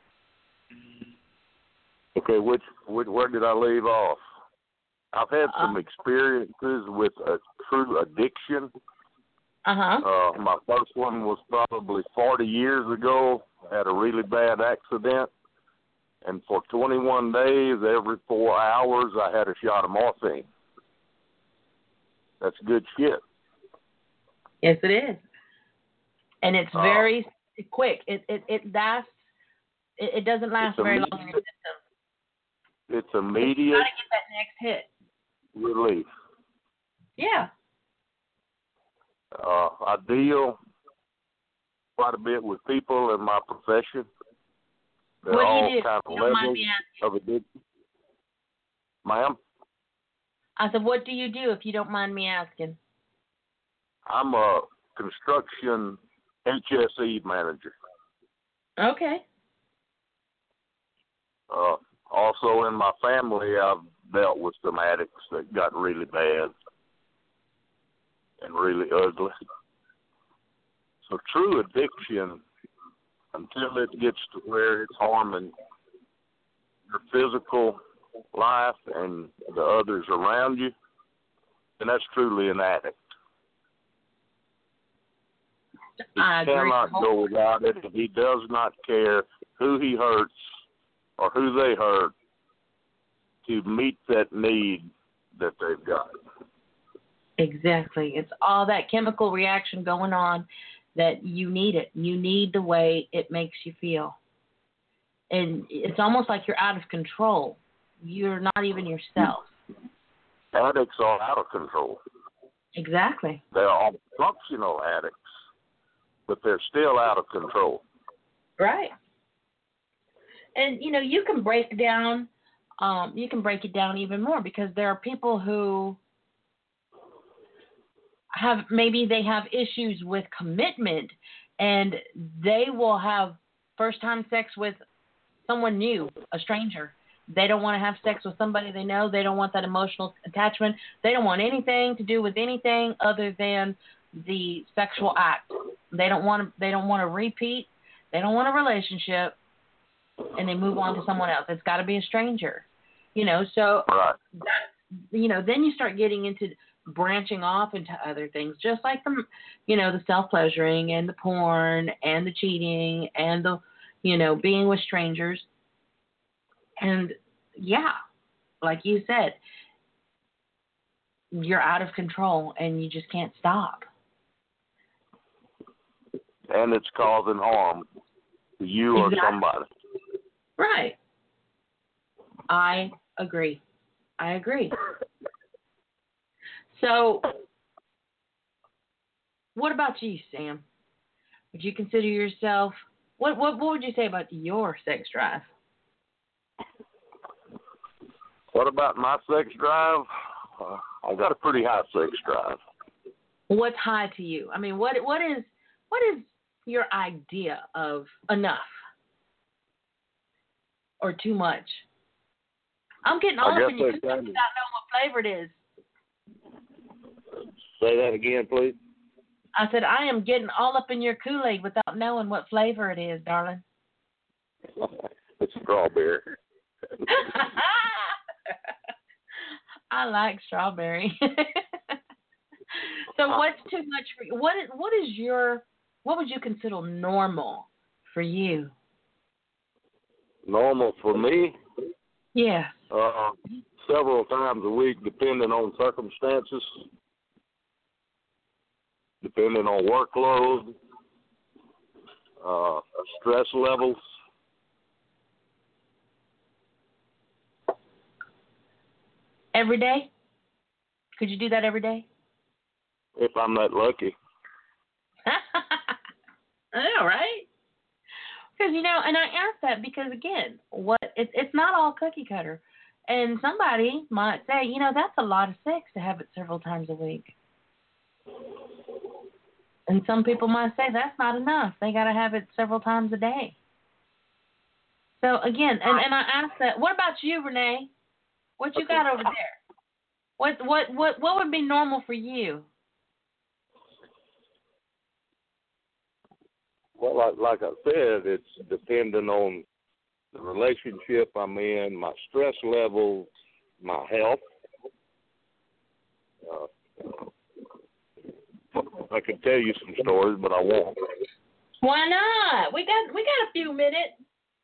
[SPEAKER 7] Okay, which, which where did I leave off? I've had some
[SPEAKER 5] Uh,
[SPEAKER 7] experiences with a true addiction.
[SPEAKER 5] Uh-huh.
[SPEAKER 7] Uh, my first one was probably forty years ago. I had a really bad accident, and for twenty-one days, every four hours, I had a shot of morphine. That's good shit.
[SPEAKER 5] Yes, it is. And it's
[SPEAKER 7] Uh,
[SPEAKER 5] very quick. It it it lasts. It, it doesn't last
[SPEAKER 7] It's
[SPEAKER 5] very long in your
[SPEAKER 7] immediate.
[SPEAKER 5] system.
[SPEAKER 7] It's
[SPEAKER 5] You
[SPEAKER 7] immediate
[SPEAKER 5] gotta get that next hit.
[SPEAKER 7] relief.
[SPEAKER 5] Yeah.
[SPEAKER 7] Uh, I deal quite a bit with people in my profession. They're
[SPEAKER 5] What do
[SPEAKER 7] all
[SPEAKER 5] you do?
[SPEAKER 7] kind
[SPEAKER 5] You
[SPEAKER 7] of
[SPEAKER 5] don't mind
[SPEAKER 7] levels
[SPEAKER 5] me asking.
[SPEAKER 7] of addiction. Ma'am,
[SPEAKER 5] I said, what do you do if you don't mind me asking?
[SPEAKER 7] I'm a construction H S E manager.
[SPEAKER 5] Okay.
[SPEAKER 7] Uh, also in my family, I've dealt with some addicts that got really bad and really ugly. So true addiction, until it gets to where it's harming your physical life and the others around you, then that's truly an addict. He
[SPEAKER 5] I agree.
[SPEAKER 7] cannot go without it. He does not care who he hurts or who they hurt to meet that need that they've got.
[SPEAKER 5] Exactly. It's all that chemical reaction going on that you need it. You need the way it makes you feel. And it's almost like you're out of control. You're not even yourself.
[SPEAKER 7] Addicts are out of control.
[SPEAKER 5] Exactly.
[SPEAKER 7] They're all functional addicts, but they're still out of control.
[SPEAKER 5] Right. And, you know, you can break down, um, you can break it down even more, because there are people who have, maybe they have issues with commitment, and they will have first-time sex with someone new, a stranger. They don't want to have sex with somebody they know. They don't want that emotional attachment. They don't want anything to do with anything other than the sexual act. They don't want to, they don't want to repeat. They don't want a relationship, and they move on to someone else. It's got to be a stranger, you know. So,
[SPEAKER 7] right.
[SPEAKER 5] that, you know, then you start getting into branching off into other things, just like the, you know, the self-pleasuring and the porn and the cheating and the, you know, being with strangers. And yeah, like you said, you're out of control and you just can't stop.
[SPEAKER 7] And it's causing harm to you
[SPEAKER 5] Exactly.
[SPEAKER 7] or somebody.
[SPEAKER 5] Right. I agree. I agree. So, what about you, Sam? Would you consider yourself, what, what, what would you say about your sex drive?
[SPEAKER 7] What about my sex drive? Uh, I got a pretty high sex drive.
[SPEAKER 5] What's high to you? I mean, what what is what is your idea of enough or too much? I'm getting all up in your cookies without knowing what flavor it is.
[SPEAKER 7] Say that again, please.
[SPEAKER 5] I said, I am getting all up in your Kool-Aid without knowing what flavor it is, darling.
[SPEAKER 7] It's strawberry.
[SPEAKER 5] I like strawberry. So what's too much for you? What is, what is your, what would you consider normal for you?
[SPEAKER 7] Normal for me?
[SPEAKER 5] Yeah.
[SPEAKER 7] Uh, several times a week, depending on circumstances, depending on workload, uh, stress levels.
[SPEAKER 5] Every day? Could you do that every day?
[SPEAKER 7] If I'm that lucky.
[SPEAKER 5] I know, right? Because, you know, and I ask that because, again, what it, it's not all cookie cutter. And somebody might say, you know, that's a lot of sex to have it several times a week. And some people might say that's not enough. They got to have it several times a day. So, again, and, and I ask that, what about you, Renee? What you got over there? What what what what would be normal for you?
[SPEAKER 7] Well, like, like I said, it's depending on the relationship I'm in, my stress levels, my health. Uh, I could tell you some stories, but I won't.
[SPEAKER 5] Why not? We got we got a few minutes.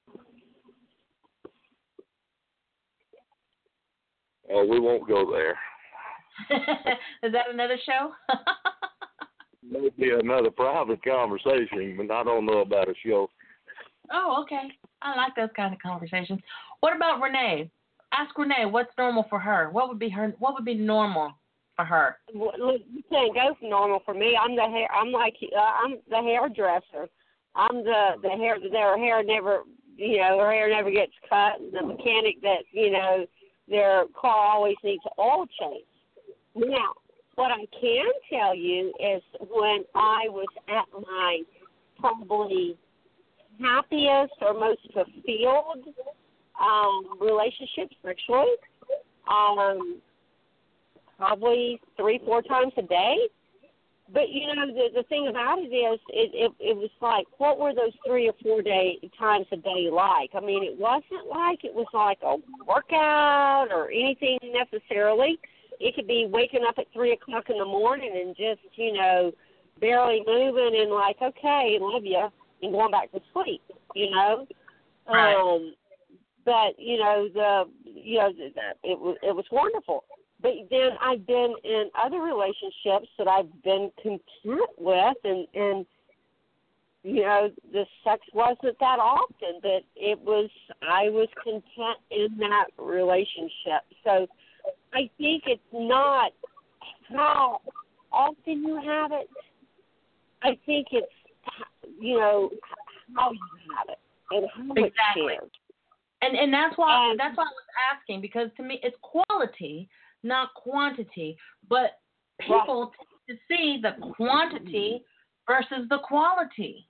[SPEAKER 7] Oh, we won't go there.
[SPEAKER 5] Is that another show?
[SPEAKER 7] Maybe another private conversation, but I don't know about a show.
[SPEAKER 5] Oh, okay. I like those kind of conversations. What about Renee? Ask Renee what's normal for her. What would be her? What would be normal for her?
[SPEAKER 6] Well, look, you can't go for normal for me. I'm the hair. I'm like uh, I'm the hairdresser. I'm the the hair. Their hair never, you know, her hair never gets cut. The mechanic that, you know, their car always needs an oil change. Now, what I can tell you is when I was at my probably happiest or most fulfilled um, relationships sexually. Um, probably three, four times a day. But, you know, the the thing about it is, it, it it was like, what were those three or four day times a day like? I mean, it wasn't like it was like a workout or anything necessarily. It could be waking up at three o'clock in the morning and just, you know, barely moving and like, okay, love you, and going back to sleep, you know.
[SPEAKER 5] Right.
[SPEAKER 6] Um, but, you know, the you know, the, the, it was it was wonderful. But then I've been in other relationships that I've been content with, and, and you know, the sex wasn't that often, but it was, I was content in that relationship. So I think it's not how often you have it. I think it's, you know, how you have it and how
[SPEAKER 5] Exactly.
[SPEAKER 6] it's shared.
[SPEAKER 5] And and that's why
[SPEAKER 6] And-
[SPEAKER 5] that's why I was asking, because to me it's quality, not quantity. But people tend to see the quantity versus the quality.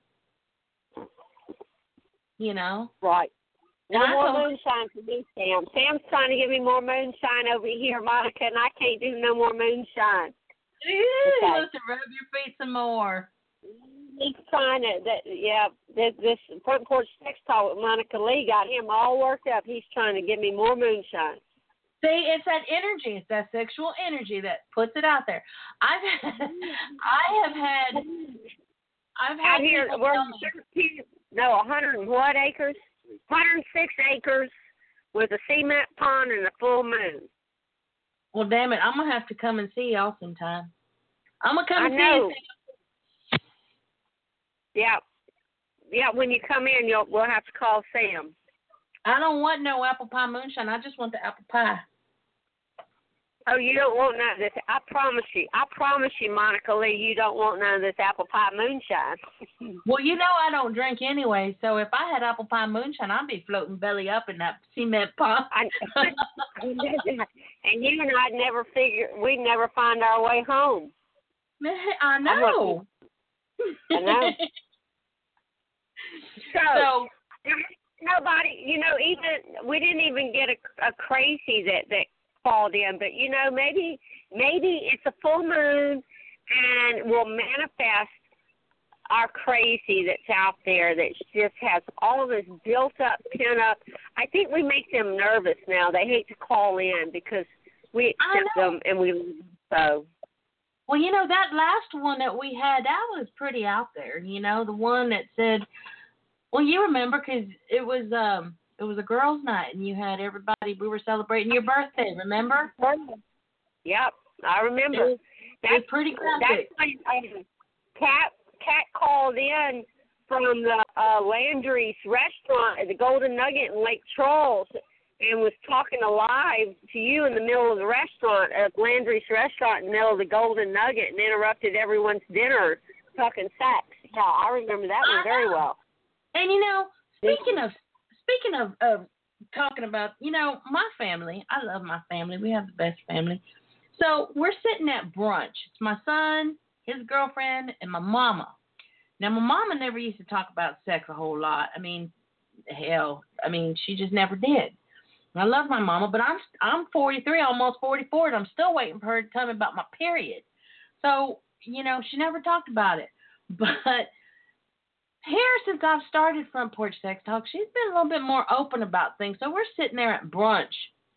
[SPEAKER 5] You know?
[SPEAKER 6] Right.
[SPEAKER 5] And
[SPEAKER 6] No
[SPEAKER 5] I
[SPEAKER 6] more
[SPEAKER 5] told-
[SPEAKER 6] moonshine for me, Sam. Sam's trying to give me more moonshine over here, Monica, and I can't do no more moonshine.
[SPEAKER 5] Ew,
[SPEAKER 6] Okay.
[SPEAKER 5] listen, rub your feet some more.
[SPEAKER 6] He's trying to, that, yeah, this, this front porch sex talk with Monica Lee got him all worked up. He's trying to give me more moonshine.
[SPEAKER 5] See, it's that energy, it's that sexual energy that puts it out there. I've had, I have had, I've had
[SPEAKER 6] Out here,
[SPEAKER 5] people
[SPEAKER 6] we're
[SPEAKER 5] tell me,
[SPEAKER 6] thirteen, no, a hundred and what acres? one hundred six acres with a cement pond and a full moon.
[SPEAKER 5] well, damn it, I'm gonna have to come and see y'all sometime. I'm gonna come
[SPEAKER 6] I
[SPEAKER 5] and see
[SPEAKER 6] know.
[SPEAKER 5] you.
[SPEAKER 6] Yeah, yeah. When you come in, you'll we'll have to call Sam.
[SPEAKER 5] I don't want no apple pie moonshine. I just want the apple pie.
[SPEAKER 6] Oh, you don't want none of this. I promise you. I promise you, Monica Lee, you don't want none of this apple pie moonshine.
[SPEAKER 5] Well, you know I don't drink anyway, so if I had apple pie moonshine, I'd be floating belly up in that cement pond.
[SPEAKER 6] I, and you and I'd never figure, we'd never find our way home.
[SPEAKER 5] I know.
[SPEAKER 6] I know. So,
[SPEAKER 5] So,
[SPEAKER 6] nobody, you know, even, we didn't even get a, a crazy that, that called in, but, you know, maybe, maybe it's a full moon and we'll manifest our crazy that's out there that just has all of this built up, pent up. I think we make them nervous now. They hate to call in because we accept them and we leave them so.
[SPEAKER 5] well, you know, that last one that we had, that was pretty out there, you know, the one that said, well, you remember because it was um it was a girls' night and you had everybody, we were celebrating your birthday, remember?
[SPEAKER 6] Yep, I remember.
[SPEAKER 5] It was,
[SPEAKER 6] that's
[SPEAKER 5] it was pretty graphic.
[SPEAKER 6] That's when um, Kat, Kat called in from the uh, Landry's restaurant at the Golden Nugget in Lake Charles and was talking alive to you in the middle of the restaurant at Landry's restaurant in the middle of the Golden Nugget and interrupted everyone's dinner talking sex. Yeah, I remember that one very well.
[SPEAKER 5] And, you know, speaking of speaking of, of talking about, you know, my family, I love my family. We have the best family. So we're sitting at brunch. It's my son, his girlfriend, and my mama. Now, my mama never used to talk about sex a whole lot. I mean, hell, I mean, she just never did. And I love my mama, but I'm I'm forty-three, almost forty-four, and I'm still waiting for her to tell me about my period. So, you know, she never talked about it. But here, since I've started Front Porch Sex Talk, she's been a little bit more open about things. So we're sitting there at brunch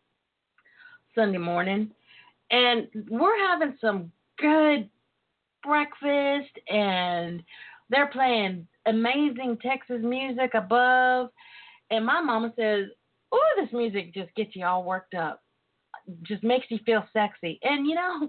[SPEAKER 5] Sunday morning, and we're having some good breakfast, and they're playing amazing Texas music above. And my mama says, "Oh, this music just gets you all worked up, just makes you feel sexy." And you know,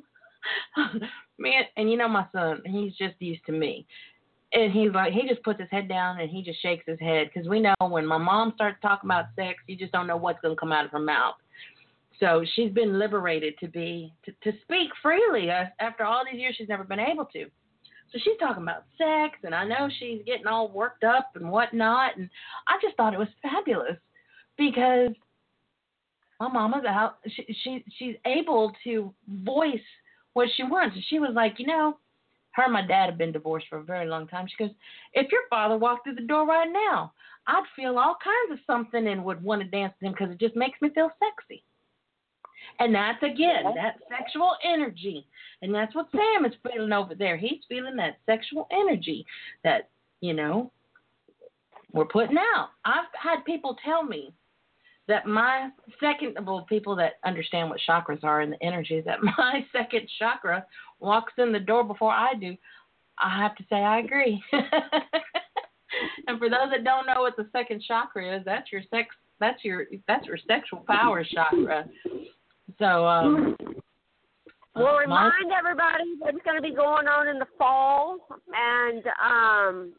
[SPEAKER 5] man, and you know my son, he's just used to me. And he's like, he just puts his head down and he just shakes his head because we know when my mom starts talking about sex, you just don't know what's going to come out of her mouth. So she's been liberated to be to, to speak freely. After all these years, she's never been able to. So she's talking about sex, and I know she's getting all worked up and whatnot. And I just thought it was fabulous because my mama's out. She, she she's able to voice what she wants. And she was like, you know, Her and my dad have been divorced for a very long time. She goes, if your father walked through the door right now, I'd feel all kinds of something and would want to dance with him because it just makes me feel sexy. And that's, again, that sexual energy. And that's what Sam is feeling over there. He's feeling that sexual energy that, you know, we're putting out. I've had people tell me that my second, well, people that understand what chakras are and the energies, that my second chakra walks in the door before I do. I have to say I agree. And for those that don't know what the second chakra is, that's your sex, that's your, that's your sexual power chakra. So, um,
[SPEAKER 6] we'll
[SPEAKER 5] uh,
[SPEAKER 6] remind
[SPEAKER 5] my,
[SPEAKER 6] everybody what's going to be going on in the fall, and um,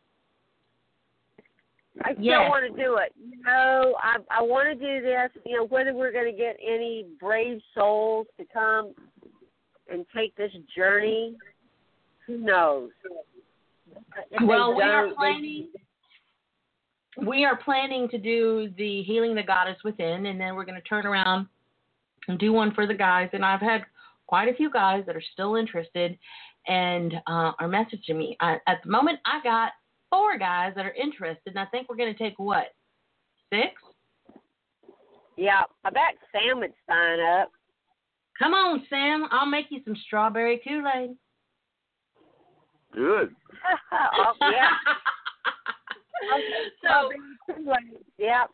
[SPEAKER 6] I still
[SPEAKER 5] yes.
[SPEAKER 6] want to do it. You know, I, I want to do this. You know, whether we're going to get any brave souls to come and take this journey, who knows? If
[SPEAKER 5] well, we are
[SPEAKER 6] they,
[SPEAKER 5] planning. We are planning to do the Healing the Goddess Within, and then we're going to turn around and do one for the guys. And I've had quite a few guys that are still interested and uh, are messaging me. I, at the moment, I got four guys that are interested, and I think we're going to take, what, six?
[SPEAKER 6] Yeah, I bet Sam would sign up.
[SPEAKER 5] Come on, Sam. I'll make you some strawberry Kool-Aid.
[SPEAKER 7] Good.
[SPEAKER 6] Oh, yeah.
[SPEAKER 5] So,
[SPEAKER 6] yeah.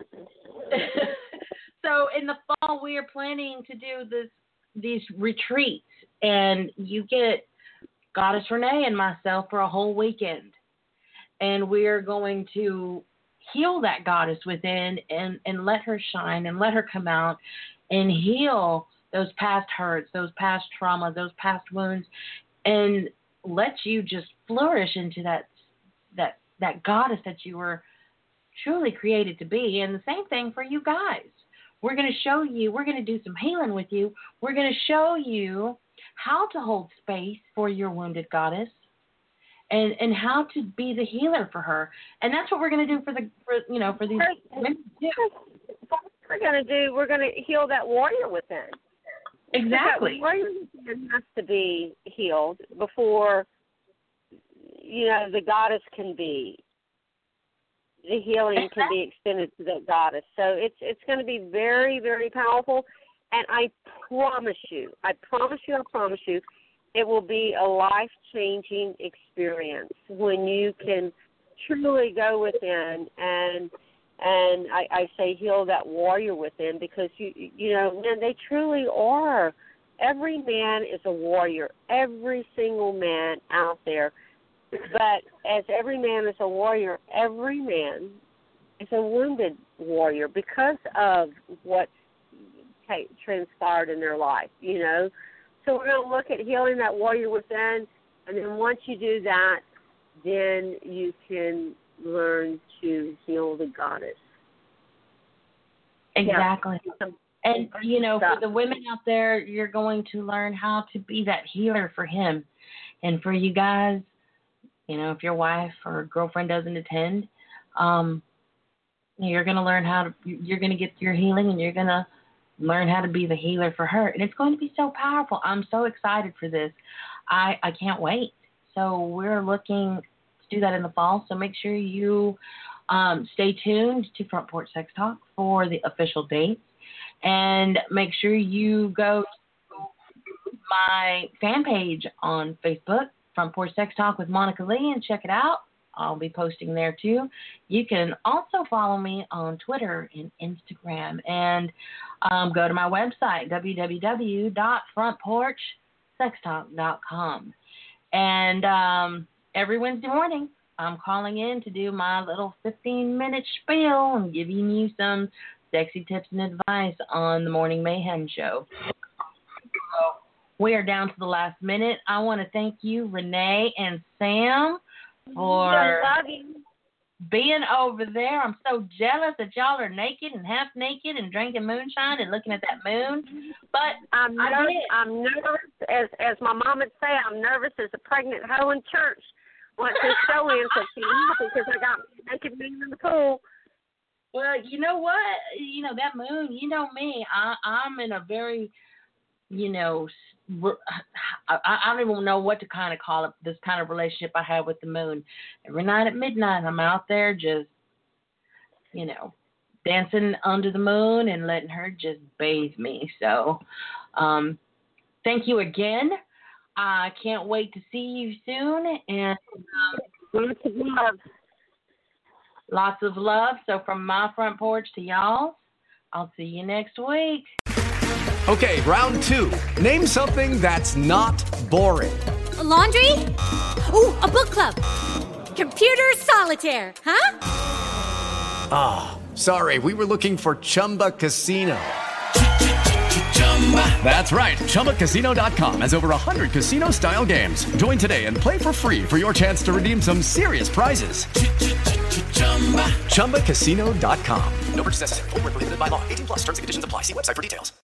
[SPEAKER 5] So in the fall, we are planning to do this these retreats, and you get Goddess Renee and myself for a whole weekend, and we are going to heal that goddess within and, and let her shine and let her come out and heal those past hurts, those past traumas, those past wounds, and let you just flourish into that that that goddess that you were truly created to be. And the same thing for you guys. We're going to show you, we're going to do some healing with you. We're going to show you how to hold space for your wounded goddess and, and how to be the healer for her. And that's what we're going to do for the, for, you know, for these women too.
[SPEAKER 6] We're going to do, we're going to heal that warrior within.
[SPEAKER 5] Exactly.
[SPEAKER 6] That warrior within has to be healed before, you know, the goddess can be. The healing can be extended to that goddess. So it's it's going to be very, very powerful. And I promise you, I promise you, I promise you, it will be a life-changing experience when you can truly go within and and I, I say heal that warrior within, because you you know, man, they truly are. Every man is a warrior. Every single man out there. But as every man is a warrior, every man is a wounded warrior because of what transpired in their life, you know. So we're going to look at healing that warrior within, and then once you do that, then you can learn to heal the goddess.
[SPEAKER 5] Exactly.
[SPEAKER 6] Yeah.
[SPEAKER 5] And, you know, for the women out there, you're going to learn how to be that healer for him. And for you guys, you know, if your wife or girlfriend doesn't attend, um, you're going to learn how to, you're going to get your healing, and you're going to learn how to be the healer for her. And it's going to be so powerful. I'm so excited for this. I, I can't wait. So we're looking to do that in the fall. So make sure you um, stay tuned to Front Porch Sex Talk for the official dates. And make sure you go to my fan page on Facebook, Front Porch Sex Talk with Monica Lee, and check it out. I'll be posting there too. You can also follow me on Twitter and Instagram, and um, go to my website, w w w dot front porch sex talk dot com. And um, every Wednesday morning, I'm calling in to do my little fifteen-minute spiel and giving you some sexy tips and advice on the Morning Mayhem Show. We are down to the last minute. I want to thank you, Renee and Sam, for
[SPEAKER 6] I love you.
[SPEAKER 5] being over there. I'm so jealous that y'all are naked and half naked and drinking moonshine and looking at that moon. But
[SPEAKER 6] I'm
[SPEAKER 5] I
[SPEAKER 6] nervous.
[SPEAKER 5] did.
[SPEAKER 6] I'm nervous, as as my mom would say, I'm nervous as a pregnant hoe in church. Once this show ends, so she's happy because I got naked men in the pool.
[SPEAKER 5] Well, you know what? You know, that moon, you know me. I, I'm in a very, you know, I, I don't even know what to kind of call it, this kind of relationship I have with the moon. Every night at midnight, I'm out there just, you know, dancing under the moon and letting her just bathe me. So um, thank you again. I can't wait to see you soon. And um,
[SPEAKER 6] lots of love.
[SPEAKER 5] Lots of love. So from my front porch to y'all, I'll see you next week.
[SPEAKER 8] Okay, round two. Name something that's not boring.
[SPEAKER 9] A laundry? Ooh, a book club. Computer solitaire, huh?
[SPEAKER 8] Ah, oh, sorry. We were looking for Chumba Casino. That's right. Chumba Casino dot com has over one hundred casino-style games. Join today and play for free for your chance to redeem some serious prizes. Chumba Casino dot com.
[SPEAKER 2] No purchase necessary. Void where prohibited by law. eighteen plus terms and conditions apply. See website for details.